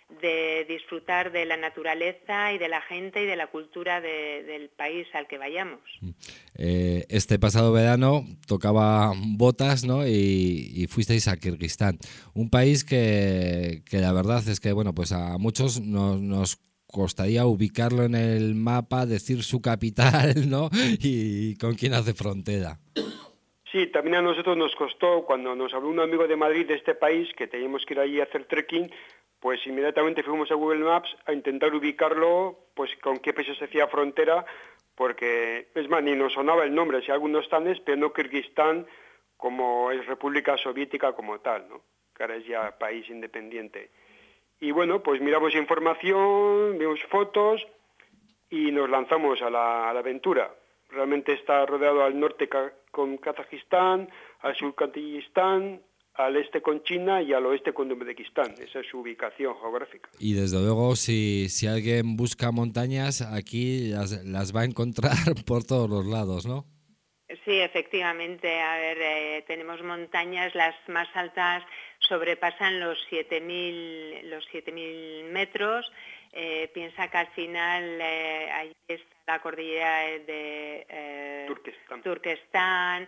de disfrutar de la naturaleza y de la gente y de la cultura de, del país al que vayamos. Eh, este pasado verano tocaba botas, ¿no? Y, y fuisteis a Kirguistán, un país que, que la verdad es que, bueno, pues a muchos nos, nos costaría ubicarlo en el mapa, decir su capital, ¿no? Y con quién hace frontera. Sí, también a nosotros nos costó, cuando nos habló un amigo de Madrid de este país, que teníamos que ir allí a hacer trekking, pues inmediatamente fuimos a Google Maps a intentar ubicarlo, pues con qué país se hacía frontera, porque, es más, ni nos sonaba el nombre, si algunos tanes, pero no Kirguistán como es República Soviética como tal, ¿no? Que ahora es ya país independiente. Y bueno, pues miramos información, vimos fotos y nos lanzamos a la, a la aventura. Realmente está rodeado al norte con Kazajistán, al sur con Kirguistán, al este con China y al oeste con Uzbekistán. Esa es su ubicación geográfica. Y desde luego, si, si alguien busca montañas, aquí las, las va a encontrar por todos los lados, ¿no? Sí, efectivamente. A ver, eh, tenemos montañas, las más altas sobrepasan los siete mil los siete mil metros. Eh, piensa que al final eh, ahí está la cordillera de eh, Turquestán, Turquestán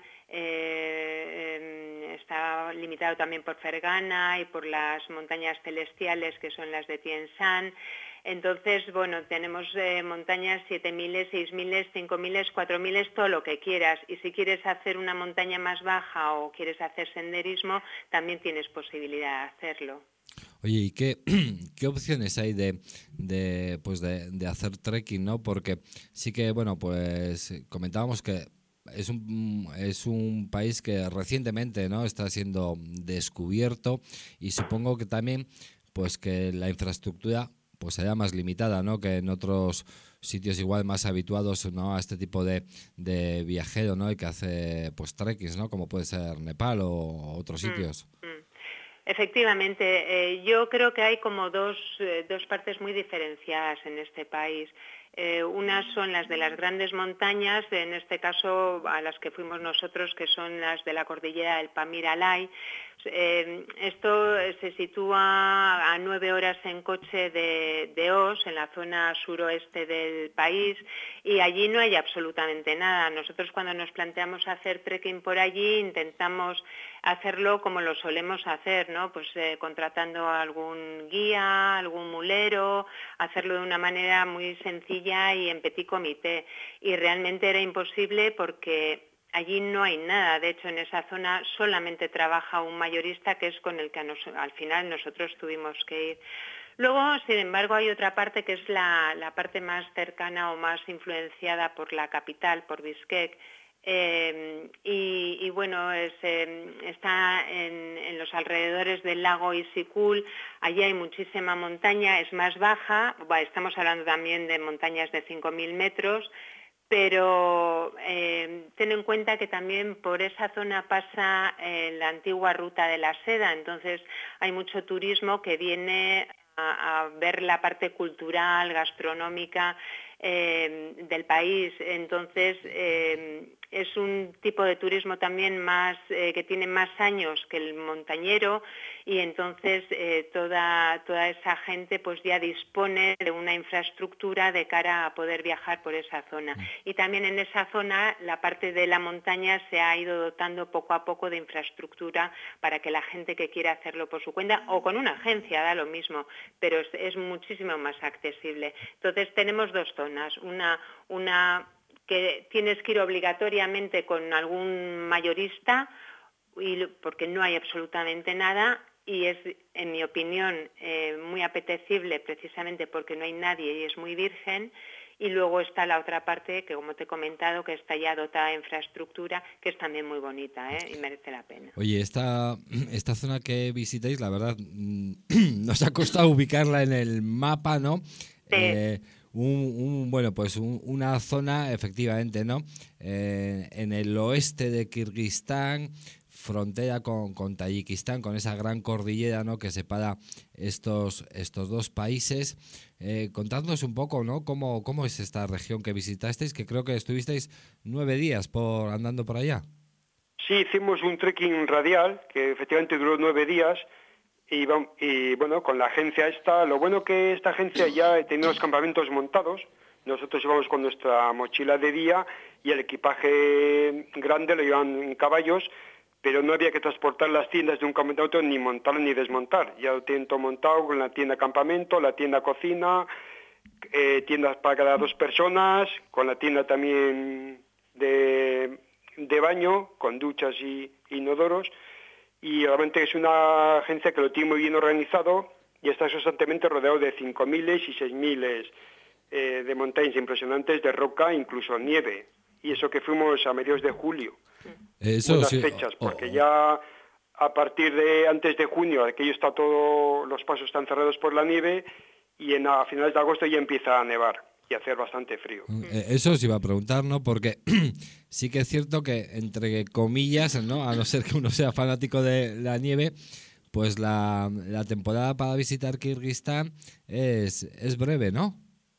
eh, eh, está limitado también por Fergana y por las montañas celestiales que son las de Tien Shan. Entonces, bueno, tenemos eh, montañas siete mil, seis mil, cinco mil, cuatro mil, todo lo que quieras. Y si quieres hacer una montaña más baja o quieres hacer senderismo, también tienes posibilidad de hacerlo. Oye, ¿y qué, qué opciones hay de, de, pues de, de hacer trekking, ¿no? Porque sí que, bueno, pues comentábamos que es un, es un país que recientemente, ¿no?, está siendo descubierto y supongo que también, pues que la infraestructura pues será más limitada, ¿no?, que en otros sitios igual más habituados, ¿no?, a este tipo de, de viajero, ¿no?, y que hace pues trekkings, ¿no?, como puede ser Nepal o otros sitios. Mm, mm. Efectivamente, eh, yo creo que hay como dos, eh, dos partes muy diferenciadas en este país. Eh, unas son las de las grandes montañas, en este caso a las que fuimos nosotros, que son las de la cordillera del Pamir Alay. Eh, esto se sitúa a nueve horas en coche de, de Osh, en la zona suroeste del país, y allí no hay absolutamente nada. Nosotros cuando nos planteamos hacer trekking por allí intentamos hacerlo como lo solemos hacer, ¿no? Pues eh, contratando a algún guía, algún mulero, hacerlo de una manera muy sencilla y en petit comité. Y realmente era imposible porque allí no hay nada. De hecho, en esa zona solamente trabaja un mayorista, que es con el que nos, al final nosotros tuvimos que ir. Luego, sin embargo, hay otra parte que es la, la parte más cercana o más influenciada por la capital, por Bishkek. Eh, y, y bueno, es, eh, está en, en los alrededores del lago Isikul. Allí hay muchísima montaña, es más baja. Bueno, estamos hablando también de montañas de cinco mil metros. Pero eh, ten en cuenta que también por esa zona pasa eh, la antigua ruta de la seda, entonces hay mucho turismo que viene a, a ver la parte cultural, gastronómica eh, del país. Entonces eh, es un tipo de turismo también más eh, que tiene más años que el montañero, y entonces eh, toda, toda esa gente pues ya dispone de una infraestructura de cara a poder viajar por esa zona. Y también en esa zona la parte de la montaña se ha ido dotando poco a poco de infraestructura para que la gente que quiera hacerlo por su cuenta o con una agencia, da lo mismo, pero es, es muchísimo más accesible. Entonces tenemos dos zonas, una, una que tienes que ir obligatoriamente con algún mayorista y, porque no hay absolutamente nada, y es, en mi opinión, eh, muy apetecible precisamente porque no hay nadie y es muy virgen. Y luego está la otra parte que, como te he comentado, que está ya dotada de infraestructura, que es también muy bonita, ¿eh? Y merece la pena. Oye, esta, esta zona que visitáis, la verdad, nos ha costado ubicarla en el mapa, ¿no? Sí. Eh, un, un, bueno, pues un, una zona, efectivamente, ¿no? Eh, en el oeste de Kirguistán, frontera con, con Tayikistán, con esa gran cordillera, ¿no?, que separa estos, estos dos países. Eh, contadnos un poco, ¿no?, cómo, cómo es esta región que visitasteis, que creo que estuvisteis nueve días por andando por allá. Sí, hicimos un trekking radial, que efectivamente duró nueve días. Y, y bueno, con la agencia esta, lo bueno que esta agencia ya tiene los campamentos montados. Nosotros íbamos con nuestra mochila de día y el equipaje grande lo llevan en caballos, pero no había que transportar las tiendas de un campamento a otro, ni montar ni desmontar. Ya lo tienen todo montado con la tienda campamento, la tienda cocina, eh, tiendas para cada dos personas, con la tienda también de, de baño, con duchas y inodoros. Y realmente es una agencia que lo tiene muy bien organizado y está constantemente rodeado de cinco miles y seis miles eh, de montañas impresionantes, de roca, incluso nieve. Y eso que fuimos a mediados de julio. Eso unas sí, fechas, o- porque o- ya a partir de antes de junio, aquello está todo, los pasos están cerrados por la nieve, y en, a finales de agosto ya empieza a nevar y a hacer bastante frío. Eh, Eso os iba a preguntar, ¿no? Porque sí que es cierto que, entre comillas, ¿no? A no ser que uno sea fanático de la nieve, pues la, la temporada para visitar Kirguistán es, es breve, ¿no?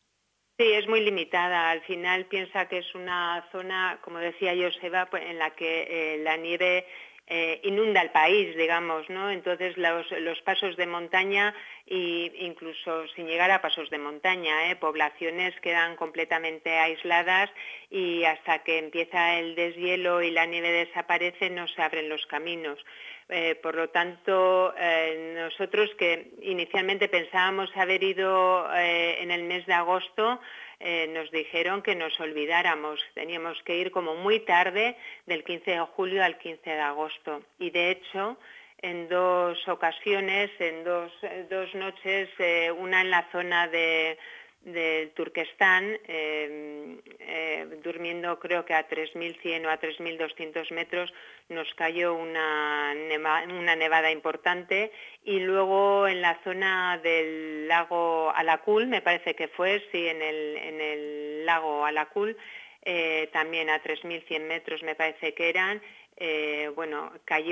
Sí, es muy limitada. Al final piensa que es una zona, como decía Joseba, pues, en la que eh, la nieve eh, inunda el país, digamos, ¿no? Entonces los, los pasos de montaña, e incluso sin llegar a pasos de montaña, ¿eh? poblaciones quedan completamente aisladas y hasta que empieza el deshielo y la nieve desaparece no se abren los caminos. Eh, por lo tanto, eh, nosotros que inicialmente pensábamos haber ido eh, en el mes de agosto, eh, nos dijeron que nos olvidáramos. Teníamos que ir como muy tarde, del quince de julio al quince de agosto. Y de hecho, en dos ocasiones, en dos, dos noches, eh, una en la zona de... del Turquestán, eh, eh, durmiendo creo que a tres mil cien o a tres mil doscientos metros, nos cayó una, neva, una nevada importante, y luego en la zona del lago Alakul, me parece que fue, sí, en el, en el lago Alakul, eh, también a tres mil cien metros me parece que eran, Eh, bueno,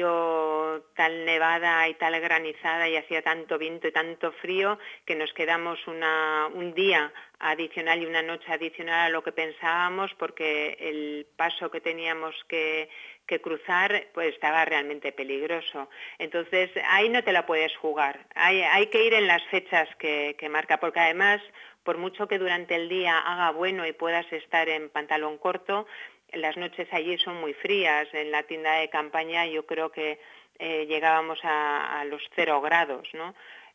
cayó tal nevada y tal granizada y hacía tanto viento y tanto frío que nos quedamos una, un día adicional y una noche adicional a lo que pensábamos, porque el paso que teníamos que, que cruzar pues estaba realmente peligroso. Entonces ahí no te la puedes jugar, hay, hay que ir en las fechas que, que marca, porque además, por mucho que durante el día haga bueno y puedas estar en pantalón corto, las noches allí son muy frías. En la tienda de campaña yo creo que eh, llegábamos a, a los cero grados, ¿no?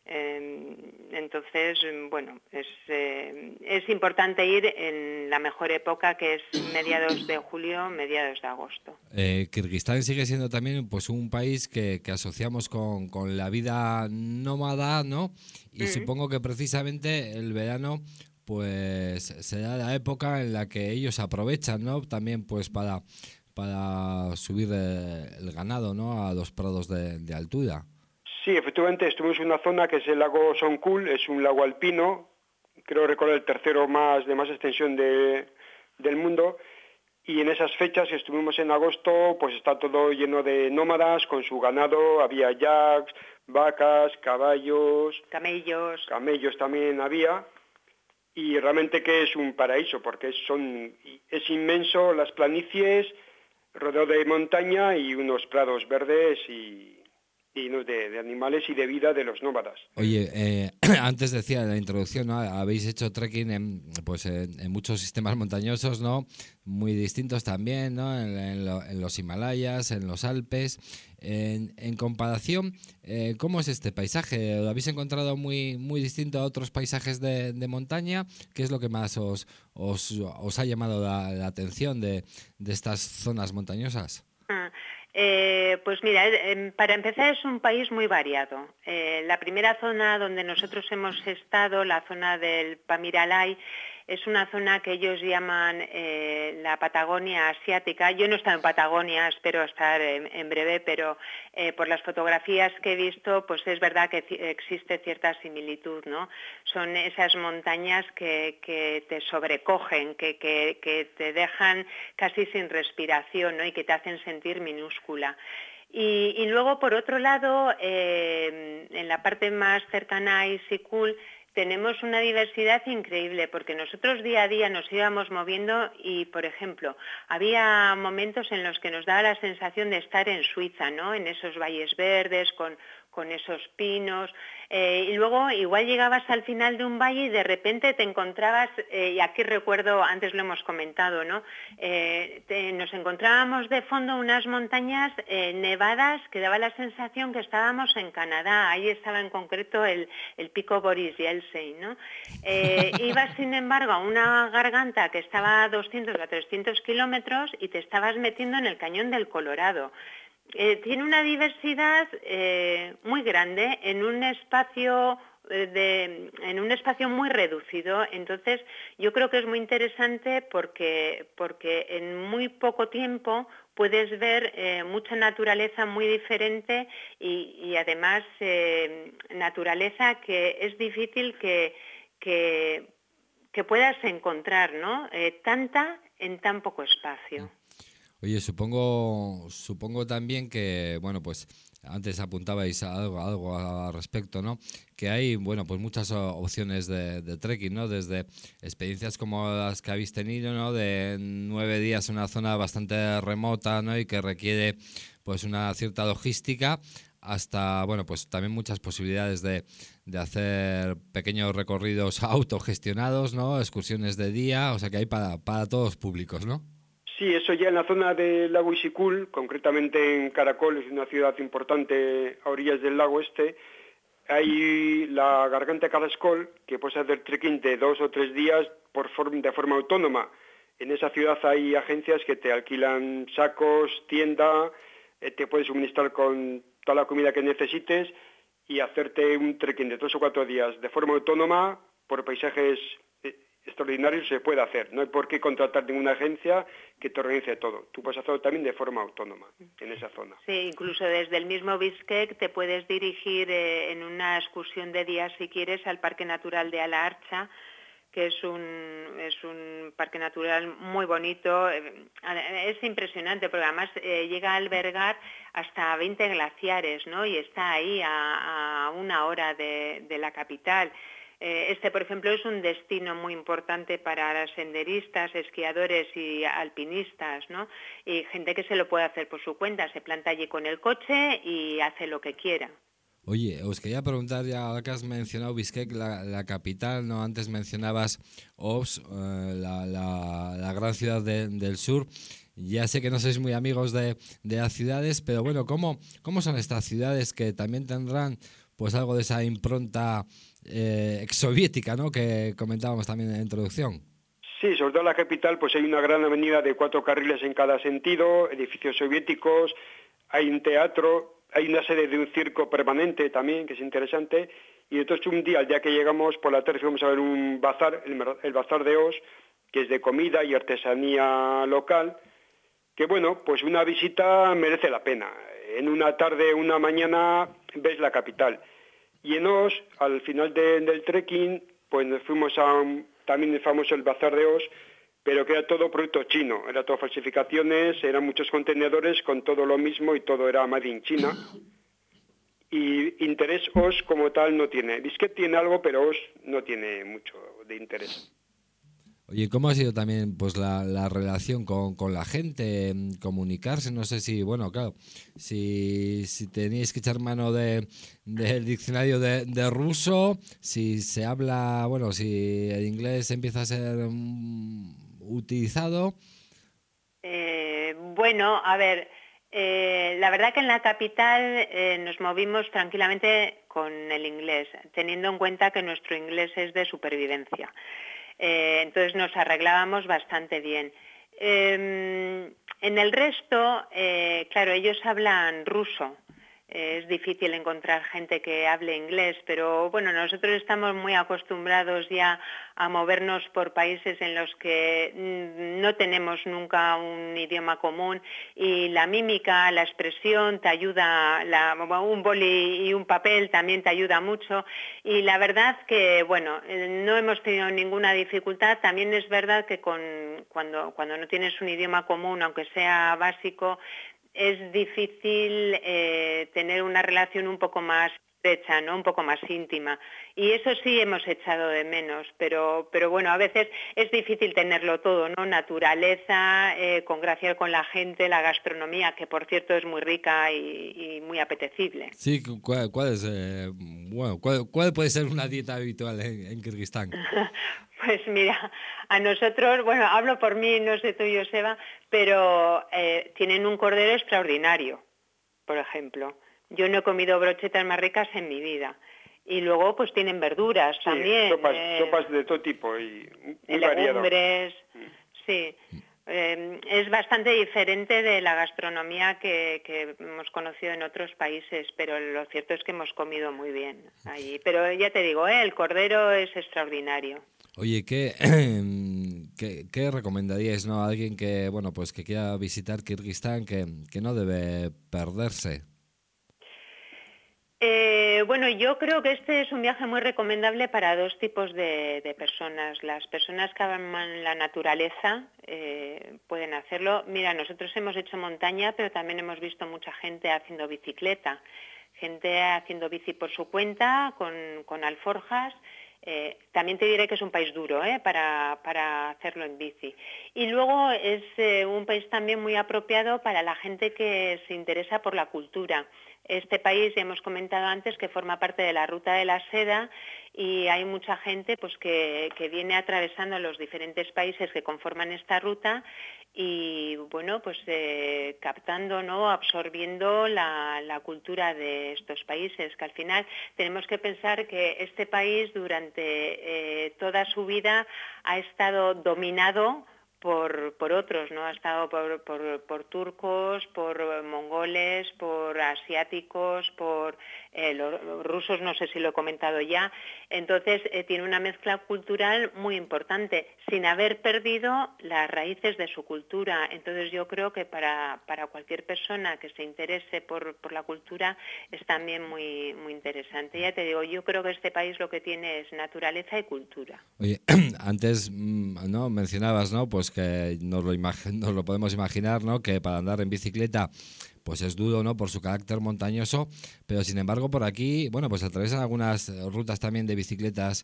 Eh, entonces, bueno, es, eh, es importante ir en la mejor época, que es mediados de julio, mediados de agosto. Eh, Kirguistán sigue siendo también pues un país que, que asociamos con, con la vida nómada, ¿no? Y Mm. supongo que precisamente el verano pues será la época en la que ellos aprovechan, ¿no? También pues para, para subir eh, el ganado, ¿no? A los prados de, de altura. Sí, efectivamente, estuvimos en una zona que es el lago Sonkul, es un lago alpino, creo recordar el tercero más de más extensión de, del mundo, y en esas fechas que estuvimos en agosto, pues está todo lleno de nómadas con su ganado, había yaks, vacas, caballos, Camellos. camellos también había, y realmente que es un paraíso, porque son, es inmenso las planicies, rodeado de montaña y unos prados verdes y... llenos de, de animales y de vida de los nómadas. Oye, eh, antes decía en la introducción, ¿no? Habéis hecho trekking en, pues en, en muchos sistemas montañosos, ¿no? Muy distintos también, ¿no? En, en, lo, en los Himalayas, en los Alpes. En, en comparación, eh, ¿cómo es este paisaje? ¿Lo habéis encontrado muy, muy distinto a otros paisajes de, de montaña? ¿Qué es lo que más os, os, os ha llamado la, la atención de, de estas zonas montañosas? Ah. Eh, pues mira, eh, para empezar es un país muy variado. Eh, la primera zona donde nosotros hemos estado, la zona del Pamiralay, es una zona que ellos llaman eh, la Patagonia asiática. Yo no he estado en Patagonia, espero estar en, en breve, pero eh, por las fotografías que he visto, pues es verdad que existe cierta similitud, ¿no? Son esas montañas que, que te sobrecogen, que, que, que te dejan casi sin respiración, ¿no? Y que te hacen sentir minúscula. Y, y luego, por otro lado, eh, en la parte más cercana a Isikul, tenemos una diversidad increíble, porque nosotros día a día nos íbamos moviendo y, por ejemplo, había momentos en los que nos daba la sensación de estar en Suiza, ¿no? En esos valles verdes, con, con esos pinos, eh, y luego igual llegabas al final de un valle y de repente te encontrabas, eh, y aquí recuerdo, antes lo hemos comentado, ¿no? Eh, te, nos encontrábamos de fondo unas montañas eh, nevadas que daba la sensación que estábamos en Canadá. Ahí estaba en concreto el, el pico Boris Yeltsin, ¿no? Eh, ibas sin embargo a una garganta que estaba a doscientos a trescientos kilómetros y te estabas metiendo en el cañón del Colorado. Eh, tiene una diversidad eh, muy grande en un espacio eh, de, en un espacio muy reducido. Entonces yo creo que es muy interesante porque, porque en muy poco tiempo puedes ver eh, mucha naturaleza muy diferente y, y además eh, naturaleza que es difícil que, que, que puedas encontrar, ¿no? Eh, tanta en tan poco espacio. Oye, supongo, supongo también que, bueno, pues antes apuntabais algo, algo al respecto, ¿no? Que hay, bueno, pues muchas opciones de, de trekking, ¿no? Desde experiencias como las que habéis tenido, ¿no? De nueve días en una zona bastante remota, ¿no? Y que requiere, pues, una cierta logística, hasta, bueno, pues también muchas posibilidades de, de hacer pequeños recorridos autogestionados, ¿no? Excursiones de día, o sea que hay para, para todos los públicos, ¿no? Sí, eso ya en la zona del lago Issyk-Kul, concretamente en Caracol, es una ciudad importante a orillas del lago este. Hay la garganta de Carrascol, que puedes hacer trekking de dos o tres días por forma, de forma autónoma. En esa ciudad hay agencias que te alquilan sacos, tienda, eh, te puedes suministrar con toda la comida que necesites y hacerte un trekking de dos o cuatro días de forma autónoma por paisajes extraordinario se puede hacer. No hay por qué contratar ninguna agencia que te organice todo. Tú puedes hacerlo también de forma autónoma en esa zona. Sí, incluso desde el mismo Bishkek te puedes dirigir eh, en una excursión de día, si quieres, al Parque Natural de Ala Archa, que es un, es un parque natural muy bonito. Es impresionante porque además eh, llega a albergar hasta veinte glaciares, ¿no? Y está ahí a, a una hora de, de la capital. Este, por ejemplo, es un destino muy importante para senderistas, esquiadores y alpinistas, ¿no? Y gente que se lo puede hacer por su cuenta, se planta allí con el coche y hace lo que quiera. Oye, os quería preguntar, ya ahora que has mencionado Bishkek, la, la capital, ¿no? Antes mencionabas Oms, eh, la, la, la gran ciudad de, del sur. Ya sé que no sois muy amigos de, de las ciudades, pero bueno, ¿cómo, cómo son estas ciudades que también tendrán pues algo de esa impronta eh, exsoviética, ¿no? Que comentábamos también en la introducción? Sí, sobre todo en la capital pues hay una gran avenida de cuatro carriles en cada sentido, edificios soviéticos, hay un teatro, hay una sede de un circo permanente también, que es interesante, y entonces un día, el día que llegamos, por la tarde fuimos a ver un bazar, el, el bazar de Oms, que es de comida y artesanía local, que bueno, pues una visita merece la pena. En una tarde, una mañana, ves la capital. Y en Oms, al final de, del trekking, pues nos fuimos a un, también el famoso el bazar de Oms, pero que era todo producto chino, era todo falsificaciones, eran muchos contenedores con todo lo mismo y todo era made in China. Y interés Oms como tal no tiene. Bishkek tiene algo, pero Oms no tiene mucho de interés. Oye, ¿cómo ha sido también pues la, la relación con, con la gente, comunicarse? No sé si, bueno, claro, si, si teníais que echar mano de del diccionario de, de ruso, si se habla, bueno, si el inglés empieza a ser um, utilizado. Eh, bueno, a ver, eh, la verdad que en la capital eh, nos movimos tranquilamente con el inglés, teniendo en cuenta que nuestro inglés es de supervivencia. Eh, entonces nos arreglábamos bastante bien. Eh, en el resto, eh, claro, ellos hablan ruso. Eh, es difícil encontrar gente que hable inglés, pero bueno, nosotros estamos muy acostumbrados ya a movernos por países en los que no tenemos nunca un idioma común y la mímica, la expresión te ayuda, la, un boli y un papel también te ayuda mucho y la verdad que, bueno, no hemos tenido ninguna dificultad. También es verdad que con, cuando, cuando no tienes un idioma común, aunque sea básico, es difícil eh, tener una relación un poco más estrecha, ¿no? Un poco más íntima. Y eso sí hemos echado de menos, pero, pero bueno, a veces es difícil tenerlo todo, ¿no? Naturaleza, eh, congraciar con la gente, la gastronomía, que por cierto es muy rica y, y muy apetecible. Sí, ¿cuál, cuál es, eh, bueno, cuál, cuál puede ser una dieta habitual en, en Kirguistán? Pues mira, a nosotros, bueno, hablo por mí, no sé tú, Joseba, pero eh, tienen un cordero extraordinario, por ejemplo. Yo no he comido brochetas más ricas en mi vida. Y luego pues tienen verduras sí, también. Sopas, eh, sopas de todo tipo y muy variado. Legumbres, sí. Eh, es bastante diferente de la gastronomía que, que hemos conocido en otros países, pero lo cierto es que hemos comido muy bien allí. Pero ya te digo, ¿eh? El cordero es extraordinario. Oye, ¿qué, qué, qué recomendaríais, ¿no? A alguien que, bueno, pues que quiera visitar Kirguistán, que, que no debe perderse? Eh, bueno, yo creo que este es un viaje muy recomendable para dos tipos de, de personas. Las personas que aman la naturaleza eh, pueden hacerlo. Mira, nosotros hemos hecho montaña, pero también hemos visto mucha gente haciendo bicicleta, gente haciendo bici por su cuenta, con, con alforjas. Eh, también te diré que es un país duro ¿eh? para, para hacerlo en bici. Y luego es eh, un país también muy apropiado para la gente que se interesa por la cultura. Este país, ya hemos comentado antes, que forma parte de la Ruta de la Seda y hay mucha gente pues, que, que viene atravesando los diferentes países que conforman esta ruta y bueno, pues eh, captando, ¿no? absorbiendo la, la cultura de estos países, que al final tenemos que pensar que este país durante eh, toda su vida ha estado dominado Por, por otros, ¿no? Ha estado por, por, por turcos, por mongoles, por asiáticos, por eh, los, los rusos, no sé si lo he comentado ya. Entonces, eh, tiene una mezcla cultural muy importante, sin haber perdido las raíces de su cultura. Entonces, yo creo que para, para cualquier persona que se interese por, por la cultura es también muy, muy interesante. Ya te digo, yo creo que este país lo que tiene es naturaleza y cultura. Oye, antes, ¿no? Mencionabas, ¿no? Pues que nos lo, imag- nos lo podemos imaginar, ¿no? Que para andar en bicicleta pues es duro, ¿no? Por su carácter montañoso, pero sin embargo por aquí, bueno, pues atraviesan algunas rutas también de bicicletas,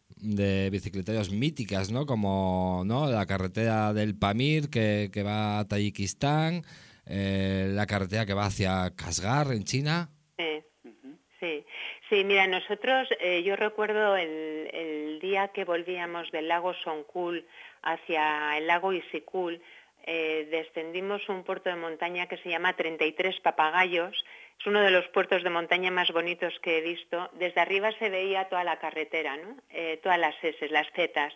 de bicicleteros míticas, ¿no? Como, ¿no? La carretera del Pamir que, que va a Tayikistán, eh, la carretera que va hacia Kashgar en China. Sí, sí. Sí, mira, nosotros, eh, yo recuerdo el, el día que volvíamos del lago Songkhul hacia el lago Isikul, eh, descendimos un puerto de montaña que se llama treinta y tres Papagayos. Es uno de los puertos de montaña más bonitos que he visto. Desde arriba se veía toda la carretera, ¿no? Eh, todas las S, las Zetas.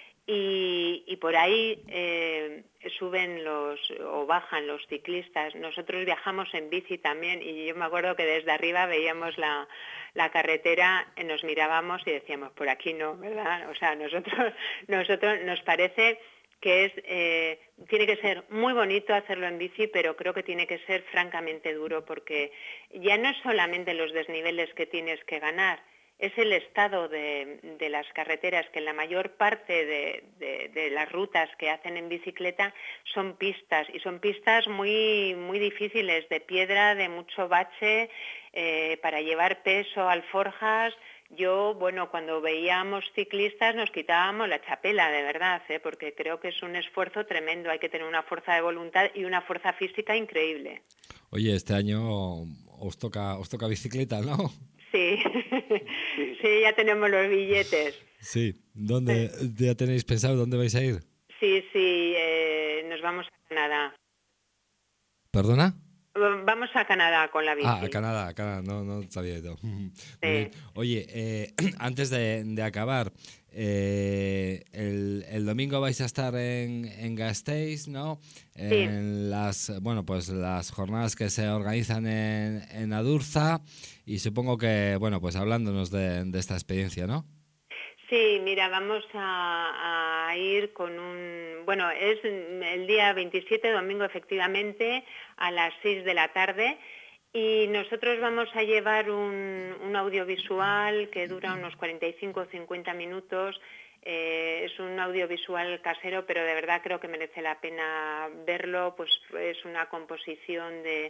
Y, y por ahí eh, suben los o bajan los ciclistas. Nosotros viajamos en bici también y yo me acuerdo que desde arriba veíamos la, la carretera, nos mirábamos y decíamos, por aquí no, ¿verdad? O sea, nosotros, nosotros nos parece que es eh, tiene que ser muy bonito hacerlo en bici, pero creo que tiene que ser francamente duro porque ya no es solamente los desniveles que tienes que ganar, es el estado de, de las carreteras, que en la mayor parte de, de, de las rutas que hacen en bicicleta son pistas, y son pistas muy, muy difíciles, de piedra, de mucho bache, eh, para llevar peso, alforjas. Yo, bueno, cuando veíamos ciclistas nos quitábamos la chapela, de verdad, ¿eh? Porque creo que es un esfuerzo tremendo, hay que tener una fuerza de voluntad y una fuerza física increíble. Oye, este año os toca, os toca bicicleta, ¿no? Sí, sí, ya tenemos los billetes. Sí, ¿dónde ya tenéis pensado dónde vais a ir? Sí, sí, eh, nos vamos a Canadá. ¿Perdona? Vamos a Canadá con la bici. Ah, a Canadá, a Canadá, no, no sabía yo. Sí. Oye, eh, antes de, de acabar, eh, el, el domingo vais a estar en, en Gasteiz, ¿no? En sí. las, bueno, pues las jornadas que se organizan en, en Adurza y supongo que, bueno, pues hablándonos de, de esta experiencia, ¿no? Sí, mira, vamos a, a ir con un... Bueno, es el día veintisiete, domingo efectivamente, a las seis de la tarde, y nosotros vamos a llevar un, un audiovisual que dura unos cuarenta y cinco o cincuenta minutos. Eh, es un audiovisual casero, pero de verdad creo que merece la pena verlo, pues es una composición de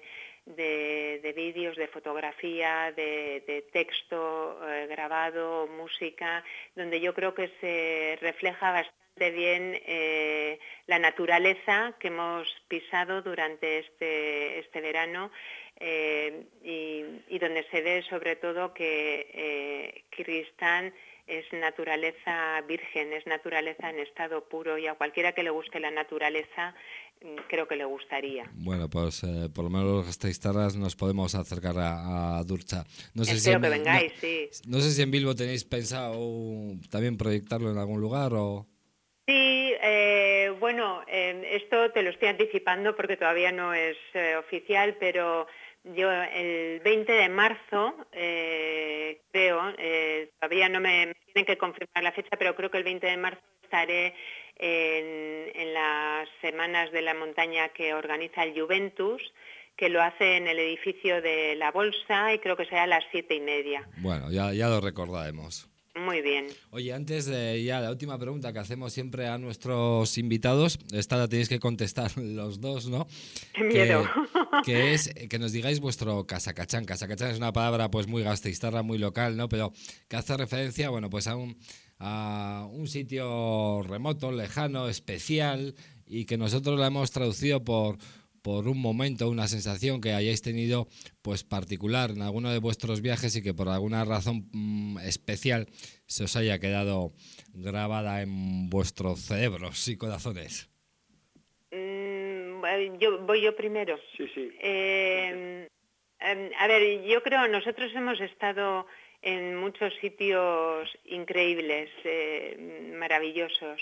de, de vídeos, de fotografía, de, de texto eh, grabado, música, donde yo creo que se refleja bastante bien eh, la naturaleza que hemos pisado durante este, este verano eh, y, y donde se ve sobre todo que eh, Kirguistán es naturaleza virgen, es naturaleza en estado puro, y a cualquiera que le guste la naturaleza creo que le gustaría. Bueno, pues eh, por lo menos los gasteiztarras nos podemos acercar a, a Durcha. No sé Espero si que en, vengáis, no, sí. No sé si en Bilbo tenéis pensado también proyectarlo en algún lugar o... Sí, eh, bueno, eh, esto te lo estoy anticipando porque todavía no es eh, oficial, pero yo el veinte de marzo, eh, creo, eh, todavía no me, me tienen que confirmar la fecha, pero creo que el veinte de marzo estaré en, en las Semanas de la Montaña que organiza el Juventus, que lo hace en el edificio de la Bolsa, y creo que será a las siete y media. Bueno, ya, ya lo recordaremos. Muy bien. Oye, antes de ya la última pregunta que hacemos siempre a nuestros invitados, esta la tenéis que contestar los dos, ¿no? ¡Qué miedo! Que, que es que nos digáis vuestro casacachán. Casacachán es una palabra pues muy gasteiztarra, muy local, ¿no? Pero que hace referencia, bueno, pues a un, a un sitio remoto, lejano, especial, y que nosotros la hemos traducido por... por un momento, una sensación que hayáis tenido pues particular en alguno de vuestros viajes y que por alguna razón mmm, especial se os haya quedado grabada en vuestros cerebros y corazones. Mm, yo voy yo primero. Sí, sí. Eh, a ver, yo creo nosotros hemos estado en muchos sitios increíbles, eh, maravillosos.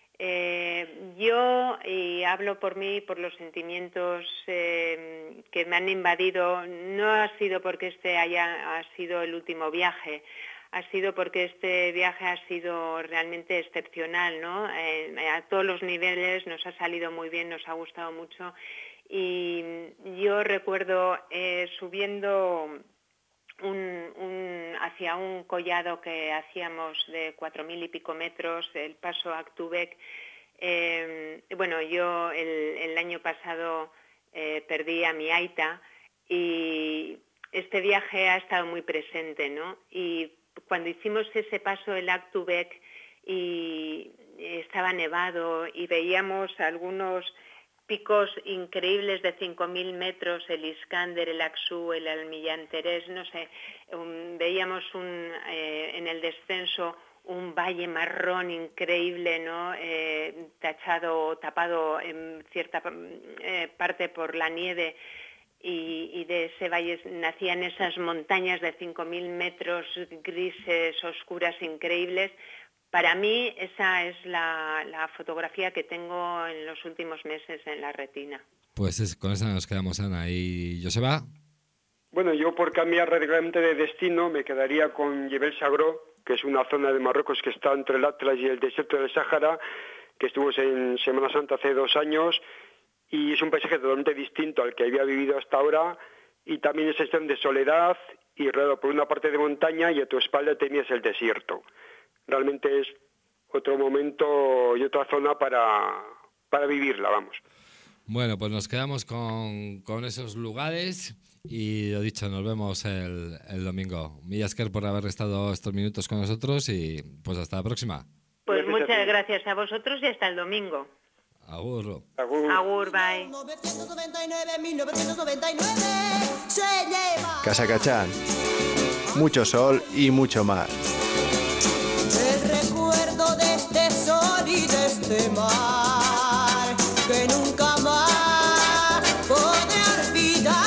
Eh, yo, y hablo por mí, por los sentimientos eh, que me han invadido, no ha sido porque este haya ha sido el último viaje, ha sido porque este viaje ha sido realmente excepcional, ¿no? Eh, a todos los niveles nos ha salido muy bien, nos ha gustado mucho, y yo recuerdo eh, subiendo Un, un, hacia un collado que hacíamos de cuatro mil y pico metros, el paso Actubec. Eh, bueno, yo el, el año pasado eh, perdí a mi aita y este viaje ha estado muy presente, ¿no? Y cuando hicimos ese paso, el Actubec, y estaba nevado y veíamos algunos picos increíbles de cinco mil metros, el Iskander, el Aksu, el Almillán Terés, no sé, um, veíamos un, eh, en el descenso un valle marrón increíble, ¿no? Eh, tachado o tapado en cierta eh, parte por la nieve, y, y de ese valle nacían esas montañas de cinco mil metros grises, oscuras, increíbles. Para mí esa es la, la fotografía que tengo en los últimos meses en la retina. Pues es, con esa nos quedamos, Ana. ¿Y Joseba? Bueno, yo por cambiar radicalmente de destino me quedaría con Jebel Sagro, que es una zona de Marruecos que está entre el Atlas y el desierto del Sáhara, que estuvo en Semana Santa hace dos años, y es un paisaje totalmente distinto al que había vivido hasta ahora, y también es extremo de soledad, y rodeado por una parte de montaña, y a tu espalda tenías el desierto. Realmente es otro momento y otra zona para, para vivirla, vamos. Bueno, pues nos quedamos con, con esos lugares y lo dicho, nos vemos el, el domingo. Milla esker por haber estado estos minutos con nosotros y pues hasta la próxima. Pues muchas gracias a vosotros y hasta el domingo. Agur. Agur. Agur, bye. Casacachán. Mucho sol y mucho mar. El recuerdo de este sol y de este mar que nunca más podré olvidar.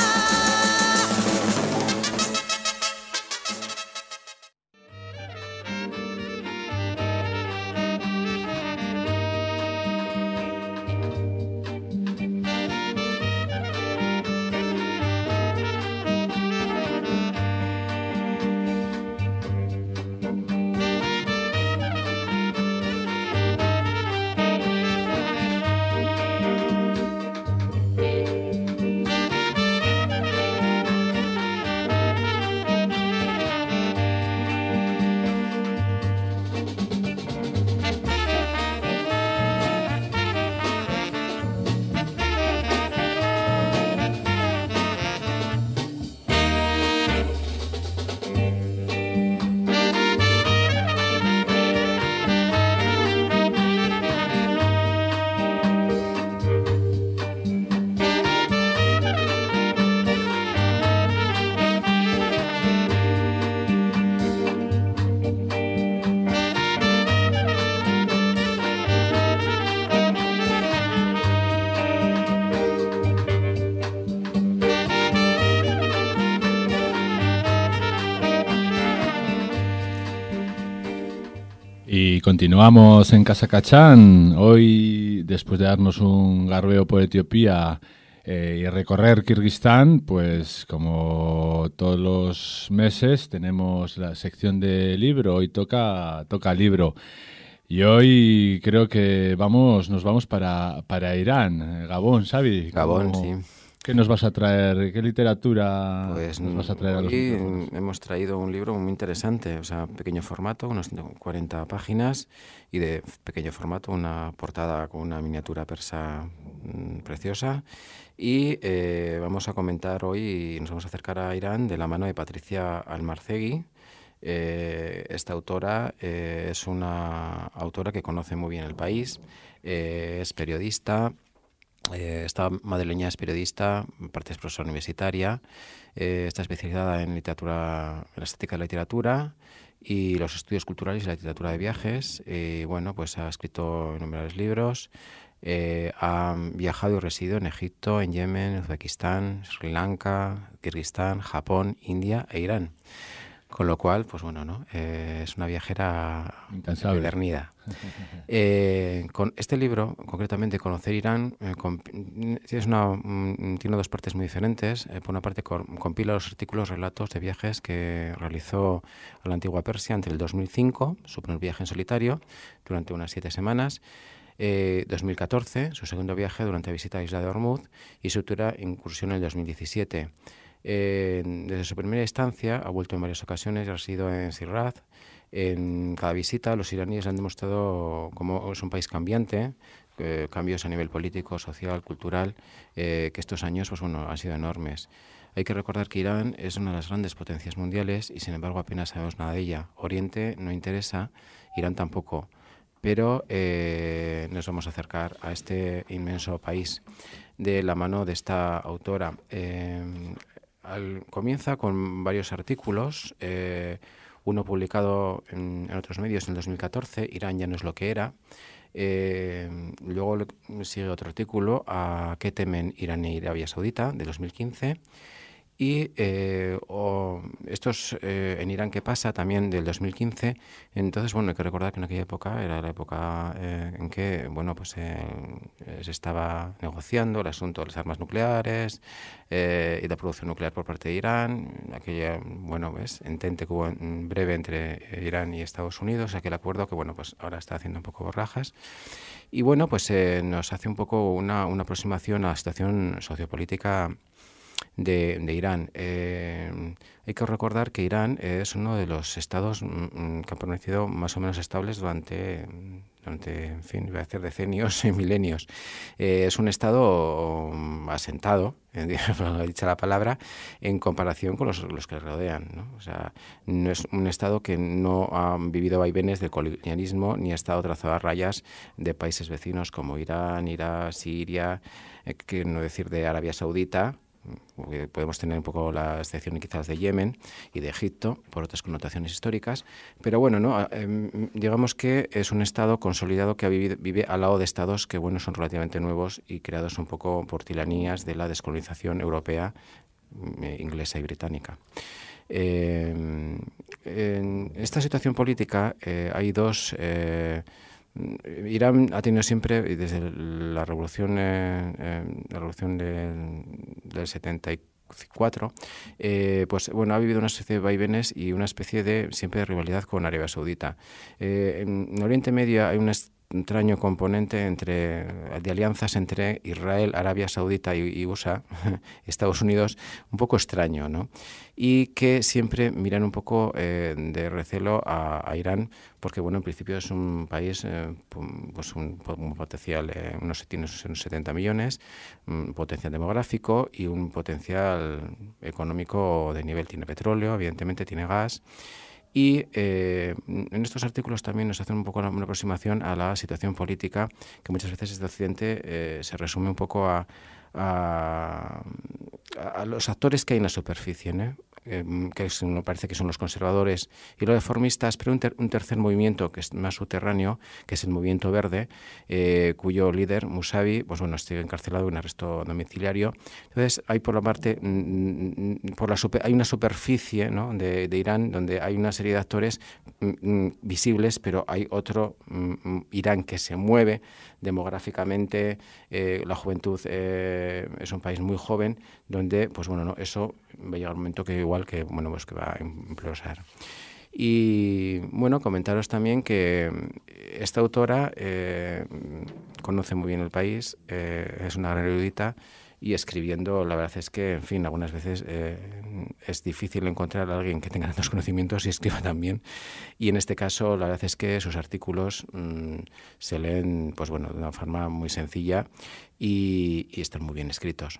Y continuamos en Casa Cachán. Hoy, después de darnos un garbeo por Etiopía eh, y recorrer Kirguistán, pues como todos los meses tenemos la sección de libro. Hoy toca, toca libro. Y hoy creo que vamos, nos vamos para, para Irán, Gabón, Xavi. Gabón, ¿Cómo, sí. ¿Qué nos vas a traer? ¿Qué literatura pues, nos vas a traer a los hoy micrófonos? Hemos traído un libro muy interesante, o sea, pequeño formato, unos cuarenta páginas, y de pequeño formato, una portada con una miniatura persa mmm, preciosa. Y eh, vamos a comentar hoy, nos vamos a acercar a Irán de la mano de Patricia Almarcegui. Eh, esta autora eh, es una autora que conoce muy bien el país, eh, es periodista. Eh, esta madrileña es periodista, parte es profesora universitaria, eh, está especializada en literatura, en la estética de la literatura y los estudios culturales y la literatura de viajes. Y bueno, pues ha escrito innumerables libros, eh, ha viajado y residido en Egipto, en Yemen, Uzbekistán, Sri Lanka, Kirguistán, Japón, India e Irán. Con lo cual, pues bueno, ¿no? Eh, es una viajera empedernida. Eh, con este libro, concretamente, Conocer Irán, eh, con, es una, um, tiene dos partes muy diferentes. Eh, por una parte, con, compila los artículos, relatos de viajes que realizó a la antigua Persia entre el dos mil cinco, su primer viaje en solitario, durante unas siete semanas, eh, dos mil catorce, su segundo viaje durante la visita a la isla de Hormuz, y su futura incursión en el dos mil diecisiete. Eh, desde su primera instancia ha vuelto en varias ocasiones y ha residido en Sirraz. En cada visita los iraníes han demostrado cómo es un país cambiante, eh, cambios a nivel político, social, cultural, eh, que estos años pues, bueno, han sido enormes. Hay que recordar que Irán es una de las grandes potencias mundiales y sin embargo apenas sabemos nada de ella. Oriente no interesa, Irán tampoco, pero eh, nos vamos a acercar a este inmenso país de la mano de esta autora. Eh, Al, comienza con varios artículos, eh, uno publicado en, en otros medios en el dos mil catorce, Irán ya no es lo que era. Eh, luego le, sigue otro artículo, A qué temen Irán y Arabia Saudita, de dos mil quince. Y eh, oh, estos eh, en Irán, ¿qué pasa? También del dos mil quince. Entonces, bueno, hay que recordar que en aquella época era la época eh, en que, bueno, pues eh, se estaba negociando el asunto de las armas nucleares eh, y la producción nuclear por parte de Irán. Aquella, bueno, ves, entente que hubo en breve entre Irán y Estados Unidos, aquel acuerdo que, bueno, pues ahora está haciendo un poco borrajas. Y bueno, pues eh, nos hace un poco una, una aproximación a la situación sociopolítica De, de Irán. Eh, hay que recordar que Irán es uno de los estados mm, que han permanecido más o menos estables durante, durante en fin, voy a decir decenios y milenios. Eh, es un estado asentado, eh, dicha la palabra, en comparación con los, los que le rodean, ¿no? O sea, no es un estado que no ha vivido vaivenes del colonialismo ni ha estado trazado a rayas de países vecinos como Irán, Irak, Siria, eh, que no decir de Arabia Saudita. Podemos tener un poco la excepción quizás de Yemen y de Egipto por otras connotaciones históricas, pero bueno, no eh, digamos que es un estado consolidado que ha vivido, vive al lado de estados que bueno son relativamente nuevos y creados un poco por tiranías de la descolonización europea, eh, inglesa y británica. Eh, en esta situación política eh, hay dos eh, Irán ha tenido siempre, desde la revolución, eh, eh, la revolución del, del setenta y cuatro, eh, pues bueno, ha vivido una especie de vaivenes y una especie de siempre de rivalidad con Arabia Saudita. Eh, en Oriente Medio hay una extraño componente entre de alianzas entre Israel, Arabia Saudita y, y U S A, Estados Unidos, un poco extraño, ¿no? Y que siempre miran un poco eh, de recelo a, a Irán, porque bueno, en principio es un país eh, pues un, un potencial, eh, unos, tiene unos setenta millones, un potencial demográfico y un potencial económico de nivel. Tiene petróleo, evidentemente tiene gas. Y eh, en estos artículos también nos hacen un poco una, una aproximación a la situación política que muchas veces desde Occidente eh, se resume un poco a, a, a los actores que hay en la superficie, ¿no? eh, que es, me parece que son los conservadores y los reformistas, pero un, ter, un tercer movimiento que es más subterráneo, que es el movimiento verde, eh, cuyo líder, Musavi, pues bueno, está encarcelado en arresto domiciliario. Entonces hay por la parte, mm, por la super, hay una superficie, ¿no?, de, de Irán donde hay una serie de actores mm, visibles, pero hay otro mm, Irán que se mueve demográficamente, eh, la juventud eh, es un país muy joven, donde, pues bueno, no, eso va a llegar un momento que igual que, bueno, pues que va a implosar. Y bueno, comentaros también que esta autora eh, conoce muy bien el país, eh, es una gran erudita, y escribiendo, la verdad es que, en fin, algunas veces eh, es difícil encontrar a alguien que tenga tantos conocimientos y escriba tan bien. Y en este caso, la verdad es que sus artículos mmm, se leen, pues bueno, de una forma muy sencilla y, y están muy bien escritos.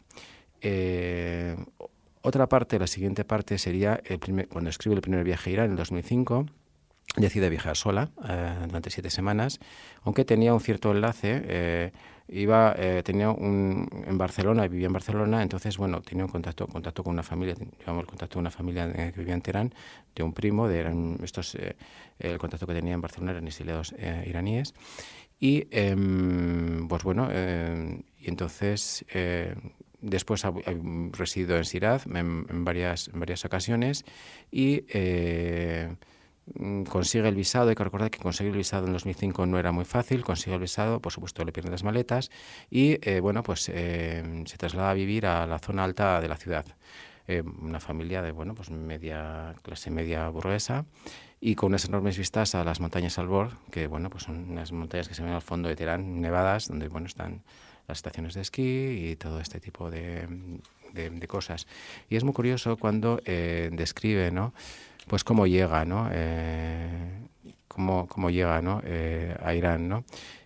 Eh, otra parte, la siguiente parte sería el primer, cuando escribe el primer viaje a Irán en el dos mil cinco. Decide viajar sola eh, durante siete semanas, aunque tenía un cierto enlace. Eh, iba, eh, tenía un, en Barcelona, vivía en Barcelona, entonces, bueno, tenía un contacto, contacto con una familia, llevamos el contacto con una familia eh, que vivía en Teherán, de un primo, de eran estos, eh, el contacto que tenía en Barcelona eran exiliados eh, iraníes. Y, eh, pues bueno, eh, y entonces... Eh, Después ha, ha residido en Shiraz en, en, varias, en varias ocasiones y eh, consigue el visado. Hay que recordar que conseguir el visado en dos mil cinco no era muy fácil. Consigue el visado, por supuesto le pierden las maletas y eh, bueno, pues eh, se traslada a vivir a la zona alta de la ciudad. Eh, una familia de bueno, pues media clase media burguesa y con unas enormes vistas a las montañas Albor, que bueno, pues son unas montañas que se ven al fondo de Teherán, nevadas, donde bueno están las estaciones de esquí y todo este tipo de, de, de cosas. Y es muy curioso cuando eh, describe, ¿no?, pues cómo llega, ¿no?, eh, cómo, cómo llega, ¿no?, eh, a Irán, ¿no?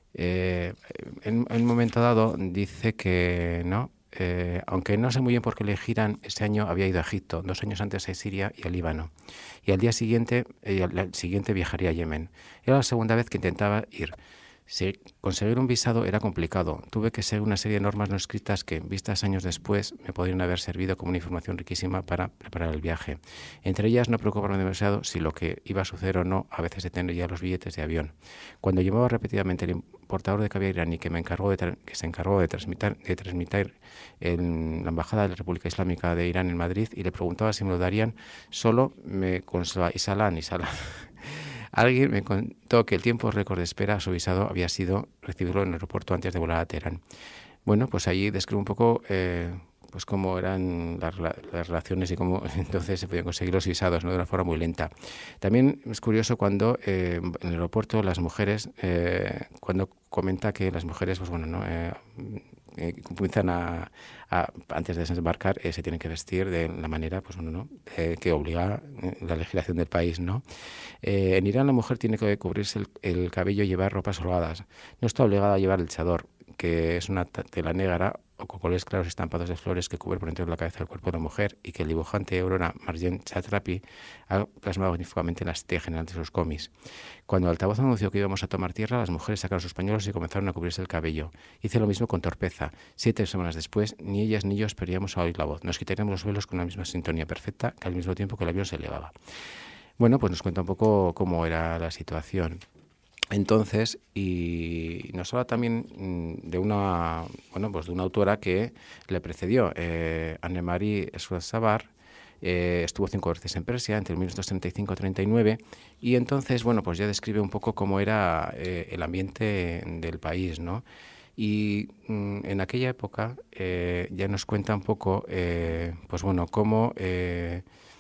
Eh, en, en un momento dado dice que, ¿no?, eh, aunque no sé muy bien por qué elegí Irán, ese año había ido a Egipto, dos años antes a Siria y a Líbano. Y al día siguiente, eh, al siguiente viajaría a Yemen. Era la segunda vez que intentaba ir. Si conseguir un visado era complicado. Tuve que seguir una serie de normas no escritas que, vistas años después, me podrían haber servido como una información riquísima para preparar el viaje. Entre ellas, no preocuparme demasiado si lo que iba a suceder o no, a veces de tener ya los billetes de avión. Cuando llamaba repetidamente el importador de caviar iraní que, me encargó de que se encargó de transmitir, de transmitir en la Embajada de la República Islámica de Irán en Madrid y le preguntaba si me lo darían, solo me consolaba, y salán, y salán. Alguien me contó que el tiempo récord de espera a su visado había sido recibirlo en el aeropuerto antes de volar a Teherán. Bueno, pues allí describo un poco eh, pues cómo eran las, las relaciones y cómo entonces se podían conseguir los visados, ¿no?, de una forma muy lenta. También es curioso cuando eh, en el aeropuerto las mujeres, eh, cuando comenta que las mujeres, pues bueno, ¿no?, eh, Eh, comienzan a, a, antes de desembarcar, eh, se tienen que vestir de la manera, pues bueno, ¿no?, eh, que obliga eh, la legislación del país, ¿no? Eh, en Irán la mujer tiene que cubrirse el, el cabello y llevar ropas holgadas. No está obligada a llevar el chador, que es una tela negra o con colores claros estampados de flores que cubre por entero la cabeza del cuerpo de la mujer y que el dibujante Aurora Marjen Chatrapi ha plasmado magníficamente en la estética general de sus cómics. Cuando el altavoz anunció que íbamos a tomar tierra, las mujeres sacaron sus pañuelos y comenzaron a cubrirse el cabello. Hice lo mismo con torpeza. Siete semanas después, ni ellas ni yo esperábamos a oír la voz. Nos quitaríamos los velos con una misma sintonía perfecta, que al mismo tiempo que el avión se elevaba. Bueno, pues nos cuenta un poco cómo era la situación. Entonces, y nos habla también de una, bueno, pues de una autora que le precedió, eh, Anne-Marie Schwarz-Sabar, eh, estuvo cinco veces en Persia entre mil novecientos treinta y cinco y treinta y nueve, y entonces, bueno, pues ya describe un poco cómo era eh, el ambiente del país, ¿no? Y mm, en aquella época eh, ya nos cuenta un poco, eh, pues bueno, cómo eh,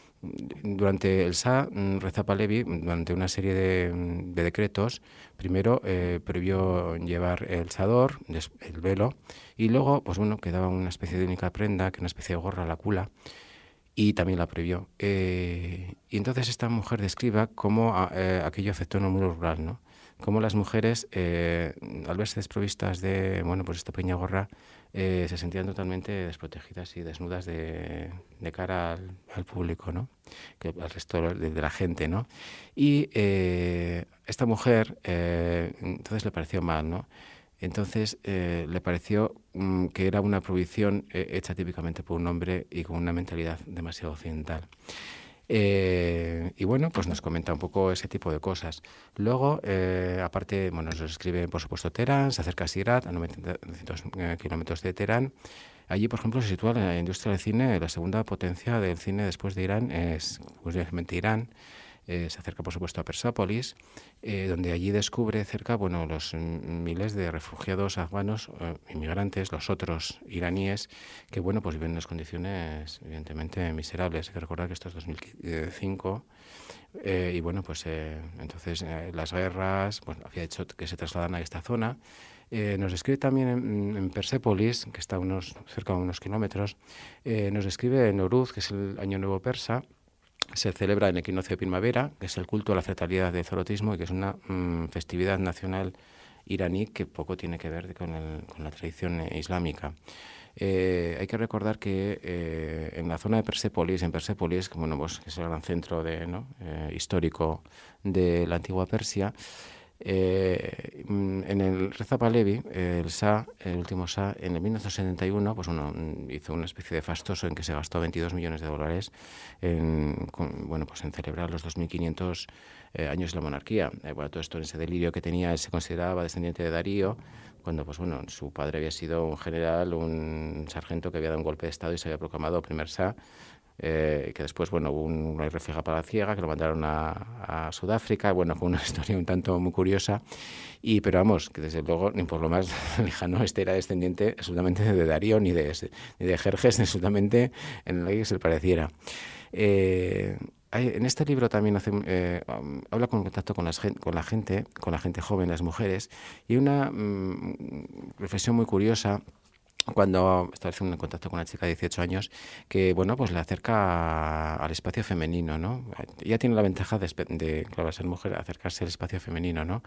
durante el Shah, Reza Pahlavi, durante una serie de, de decretos, primero eh, prohibió llevar el chador, el velo, y luego, pues bueno, quedaba una especie de única prenda, que una especie de gorra, la kula, y también la prohibió. Eh, y entonces esta mujer describe cómo eh, aquello afectó en el mundo rural, ¿no? Cómo las mujeres, eh, al verse desprovistas de, bueno, pues esta pequeña gorra, eh, se sentían totalmente desprotegidas y desnudas de, de cara al, al público, ¿no?, que al resto de, de la gente, ¿no? Y eh, esta mujer, eh, entonces le pareció mal, ¿no? Entonces eh, le pareció um, que era una prohibición eh, hecha típicamente por un hombre y con una mentalidad demasiado occidental. Eh, y bueno, pues nos comenta un poco ese tipo de cosas. Luego, eh, aparte, bueno, nos escribe, por supuesto, Teherán, se acerca a Sirat, a novecientos eh, kilómetros de Teherán. Allí, por ejemplo, se sitúa la industria del cine, la segunda potencia del cine después de Irán, es curiosamente Irán. Eh, se acerca, por supuesto, a Persápolis, eh, donde allí descubre cerca, bueno, los mm, miles de refugiados afganos, eh, inmigrantes, los otros iraníes, que, bueno, pues viven en unas condiciones, evidentemente, miserables. Hay que recordar que esto es dos mil cinco, eh, y, bueno, pues eh, entonces eh, las guerras, bueno, había hecho que se trasladan a esta zona. Eh, nos describe también en, en Persépolis, que está unos, cerca de unos kilómetros, eh, nos describe en Nowruz, que es el Año Nuevo Persa. Se celebra en el equinoccio de primavera, que es el culto a la fertilidad del zoroastismo y que es una mmm, festividad nacional iraní que poco tiene que ver con, el, con la tradición eh, islámica. Eh, hay que recordar que eh, en la zona de Persépolis, en Persépolis, que, bueno, pues, que es el gran centro de, ¿no? eh, histórico de la antigua Persia, Eh, en el Reza Pahlavi, el Shah, el último Shah, en el mil novecientos setenta y uno, pues uno hizo una especie de fastoso en que se gastó veintidós millones de dólares en, con, bueno, pues en celebrar los dos mil quinientos eh, años de la monarquía. Eh, bueno, todo esto en ese delirio que tenía, él se consideraba descendiente de Darío, cuando pues bueno, su padre había sido un general, un sargento que había dado un golpe de estado y se había proclamado primer Shah. Eh, que después, bueno, hubo un rey refugio para la ciega, que lo mandaron a, a Sudáfrica, bueno, con una historia un tanto muy curiosa, y pero vamos, que desde luego, ni por lo más lejano, este era descendiente absolutamente de Darío, ni de, ni de Jerjes, ni absolutamente en la que se le pareciera. Eh, hay, en este libro también hace, eh, um, habla con contacto con, las, con la gente, con la gente joven, las mujeres, y una mm, reflexión muy curiosa cuando establece un contacto con una chica de dieciocho años que, bueno, pues le acerca al espacio femenino, ¿no? Ella tiene la ventaja de, de claro, ser mujer, acercarse al espacio femenino, ¿no?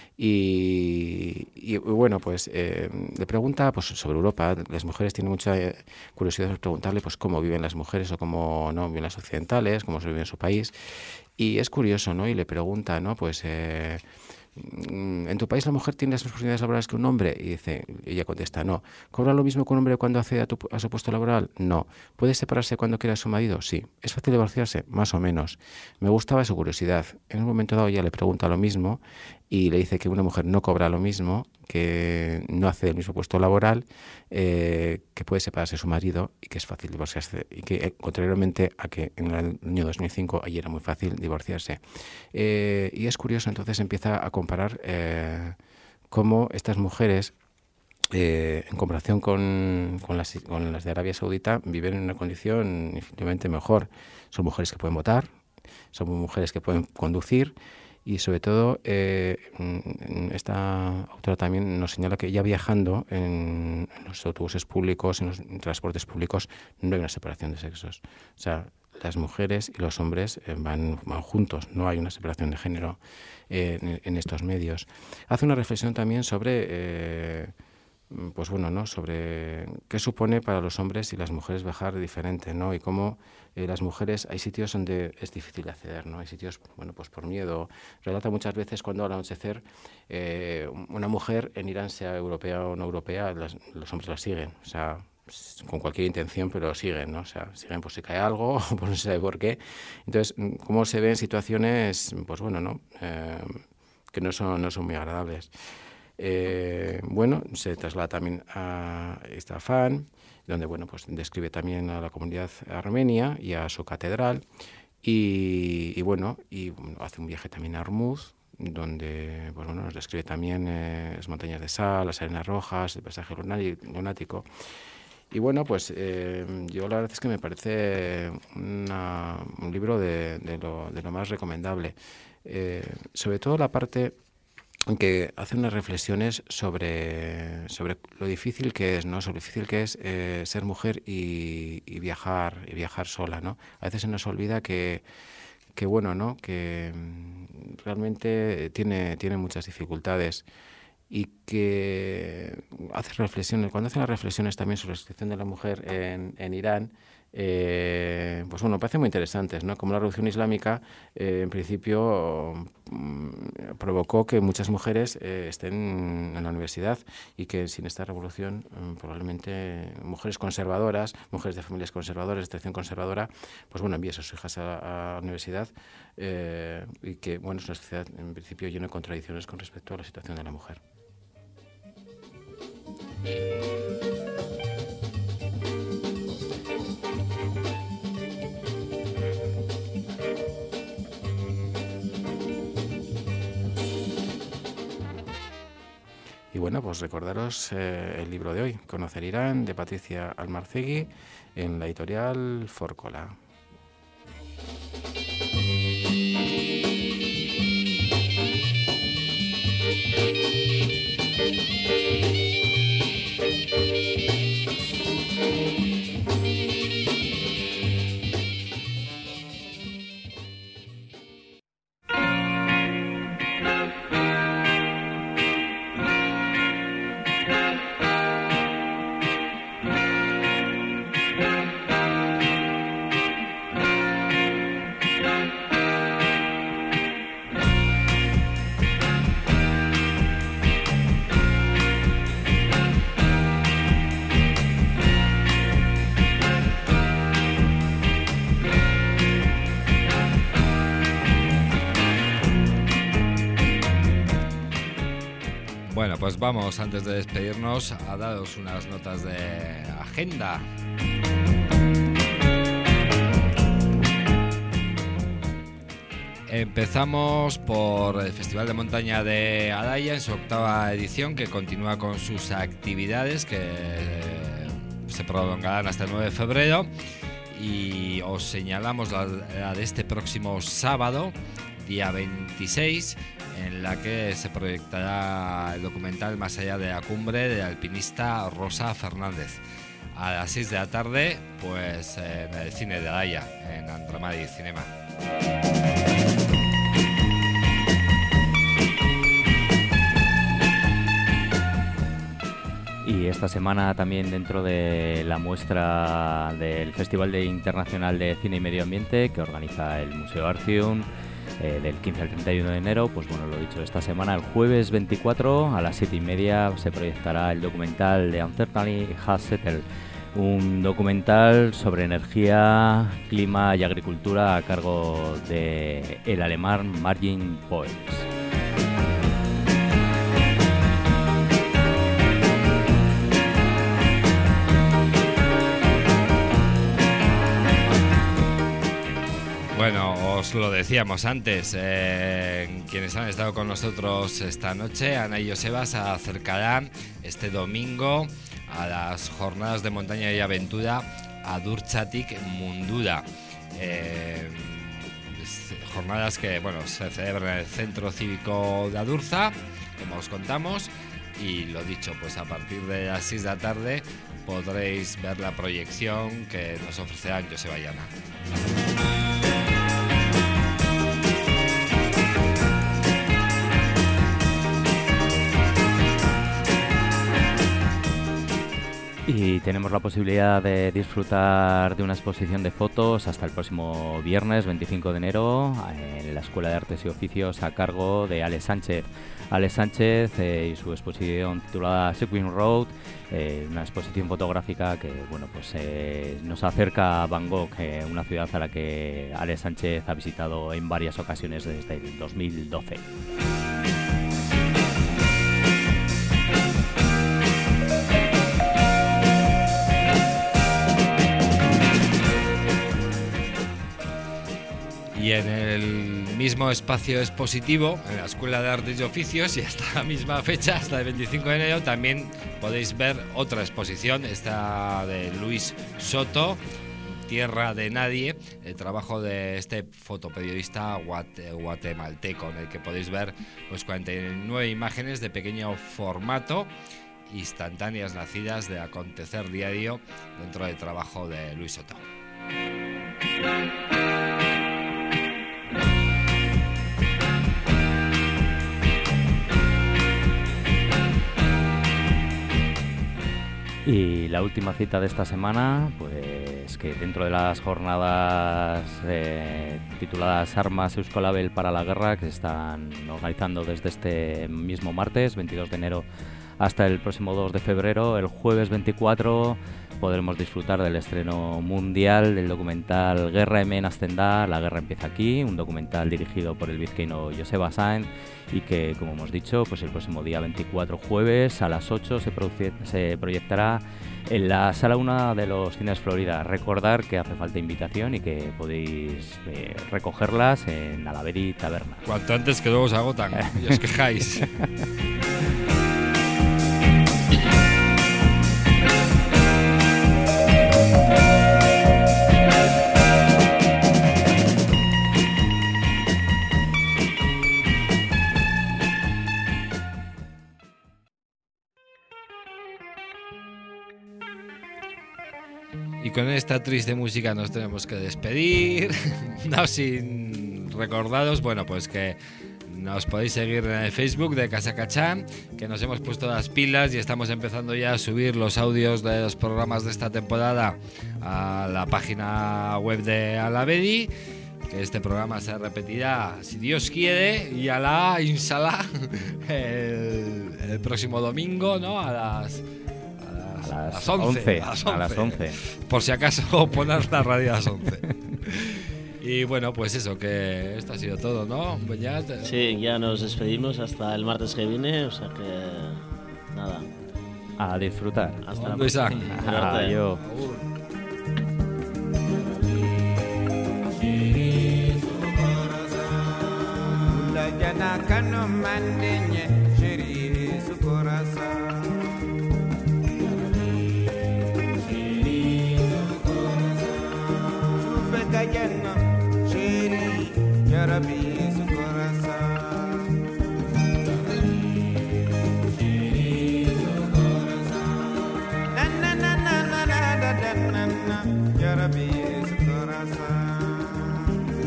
Y, y bueno, pues eh, le pregunta pues, sobre Europa. Las mujeres tienen mucha curiosidad de preguntarle pues cómo viven las mujeres o cómo no viven las occidentales, cómo se vive en su país. Y es curioso, ¿no? Y le pregunta, ¿no? Pues... Eh, ¿en tu país la mujer tiene las mismas oportunidades laborales que un hombre? Y dice, ella contesta, no. ¿Cobra lo mismo que un hombre cuando accede a, tu, a su puesto laboral? No. ¿Puede separarse cuando quiera a su marido? Sí. ¿Es fácil divorciarse? Más o menos. Me gustaba su curiosidad. En un momento dado ella le pregunta lo mismo y le dice que una mujer no cobra lo mismo, que no hace el mismo puesto laboral, eh, que puede separarse de su marido y que es fácil divorciarse. Y que, eh, contrariamente a que en el año dos mil cinco allí era muy fácil divorciarse. Eh, y es curioso, entonces empieza a comparar eh, cómo estas mujeres, eh, en comparación con, con, las, con las de Arabia Saudita, viven en una condición infinitamente mejor. Son mujeres que pueden votar, son mujeres que pueden conducir. Y sobre todo, eh, esta autora también nos señala que ya viajando en, en los autobuses públicos, en los transportes públicos, no hay una separación de sexos. O sea, las mujeres y los hombres eh, van, van juntos, no hay una separación de género eh, en, en estos medios. Hace una reflexión también sobre... Eh, pues bueno, ¿no? Sobre qué supone para los hombres y las mujeres viajar diferente, ¿no? Y cómo eh, las mujeres, hay sitios donde es difícil acceder, ¿no? Hay sitios, bueno, pues por miedo. Relata muchas veces cuando al anochecer eh, una mujer en Irán, sea europea o no europea, las, los hombres la siguen, o sea, con cualquier intención, pero siguen, ¿no? O sea, siguen por si cae algo, por no se sabe por qué. Entonces, cómo se ven situaciones, pues bueno, ¿no? Eh, que no son, no son muy agradables. Eh, bueno, se traslada también a Isfahan, donde bueno, pues describe también a la comunidad armenia y a su catedral, y, y bueno, y bueno, hace un viaje también a Hormuz, donde pues, bueno, nos describe también eh, las montañas de sal, las arenas rojas, el paisaje lunático. Y bueno, pues eh, yo la verdad es que me parece una, un libro de, de, lo, de lo más recomendable, eh, sobre todo la parte que hace unas reflexiones sobre, sobre lo difícil que es, ¿no? Sobre lo difícil que es eh, ser mujer y, y viajar y viajar sola, ¿no? A veces se nos olvida que, que bueno, ¿no? Que realmente tiene, tiene muchas dificultades y que hace reflexiones. Cuando hace las reflexiones también sobre la situación de la mujer en, en Irán, Eh, pues bueno, me parecen muy interesantes, ¿no? Como la Revolución Islámica, eh, en principio, mm, provocó que muchas mujeres eh, estén en la universidad y que sin esta revolución mm, probablemente mujeres conservadoras, mujeres de familias conservadoras, de tradición conservadora, pues bueno, envíen a sus hijas a, a la universidad eh, y que, bueno, es una sociedad en principio llena de contradicciones con respecto a la situación de la mujer. Y bueno, pues recordaros eh, el libro de hoy, Conocer Irán, de Patricia Almarcegui, en la editorial Forcola. Bueno, pues vamos, antes de despedirnos, a daros unas notas de agenda. Empezamos por el Festival de Montaña de Alaya en su octava edición, que continúa con sus actividades que se prolongarán hasta el nueve de febrero, y os señalamos la, la de este próximo sábado, día veintiséis, en la que se proyectará el documental Más allá de la cumbre de la alpinista Rosa Fernández. A las seis de la tarde, pues en el cine de Alaya, en Andromadi Cinema. Y esta semana también, dentro de la muestra del Festival de Internacional de Cine y Medio Ambiente que organiza el Museo Arcium, eh, del quince al treinta y uno de enero, pues bueno, lo dicho, esta semana, el jueves veinticuatro a las siete y media se proyectará el documental de Uncertainty Has Settled, un documental sobre energía, clima y agricultura a cargo de el alemán Martin Poels. Bueno, os lo decíamos antes, eh, quienes han estado con nosotros esta noche, Ana y Joseba, se acercarán este domingo a las jornadas de montaña y aventura Adurtzatik Mundura. Eh, jornadas que, bueno, se celebran en el Centro Cívico de Adurza, como os contamos, y lo dicho, pues a partir de las seis de la tarde podréis ver la proyección que nos ofrecerán Joseba y Ana. Y tenemos la posibilidad de disfrutar de una exposición de fotos hasta el próximo viernes veinticinco de enero en la Escuela de Artes y Oficios a cargo de Alex Sánchez. Alex Sánchez eh, y su exposición titulada Sequin Road, eh, una exposición fotográfica que, bueno, pues eh, nos acerca a Bangkok, eh, una ciudad a la que Alex Sánchez ha visitado en varias ocasiones desde el dos mil doce. Y en el mismo espacio expositivo, en la Escuela de Artes y Oficios, y hasta la misma fecha, hasta el veinticinco de enero, también podéis ver otra exposición, esta de Luis Soto, Tierra de Nadie, el trabajo de este fotoperiodista guate, guatemalteco, en el que podéis ver pues, cuarenta y nueve imágenes de pequeño formato, instantáneas nacidas de acontecer diario dentro del trabajo de Luis Soto. Y la última cita de esta semana, pues pues que dentro de las jornadas eh, tituladas Armas Euskolabel para la Guerra, que se están organizando desde este mismo martes, veintidós de enero, hasta el próximo dos de febrero, el jueves veinticuatro, podremos disfrutar del estreno mundial del documental Guerra hemen hasten da, la guerra empieza aquí, un documental dirigido por el vizcaíno Joseba Sáenz y que, como hemos dicho, pues el próximo día veinticuatro, jueves, a las ocho se, se proyectará en la Sala uno de los Cines Florida. Recordar que hace falta invitación y que podéis eh, recogerlas en Alavedi Taberna. Cuanto antes, que luego se agotan y os quejáis. Y con esta triste música nos tenemos que despedir, no sin recordaros, bueno, pues que nos podéis seguir en el Facebook de Casa Cachán, que nos hemos puesto las pilas y estamos empezando ya a subir los audios de los programas de esta temporada a la página web de Alavedi, que este programa se repetirá, si Dios quiere, y a la insala el, el próximo domingo, ¿no? A las... A las once, a las once, a las once. Por si acaso poner la radio a las once. Y bueno, pues eso, que esto ha sido todo, ¿no? Beñat. Sí, ya nos despedimos hasta el martes que viene, o sea que nada. A disfrutar. Hasta la próxima. Adiós. Cayendo, Shiri, Yarabi, su corazón. Shiri, su corazón. Na na na na na na na na na, Yarabi, su corazón.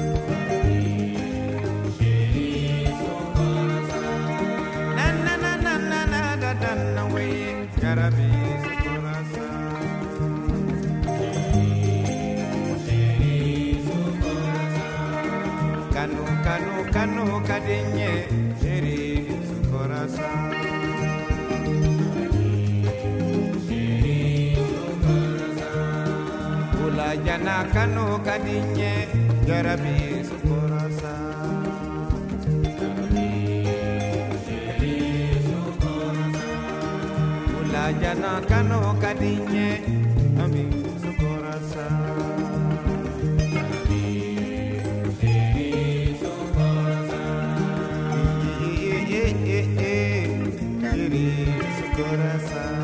Shiri, su corazón. Na na na na na na na na na, we, Yarabi, su corazón. Kanu, kanu, kanu, kadinye, shiri, su corazón. Shiri, su corazón. Ula yana kanu, kadinye, yarabi, su corazón. Shiri, su corazón. Ula yana kanu, kadinye, ami, su corazón. Corazón.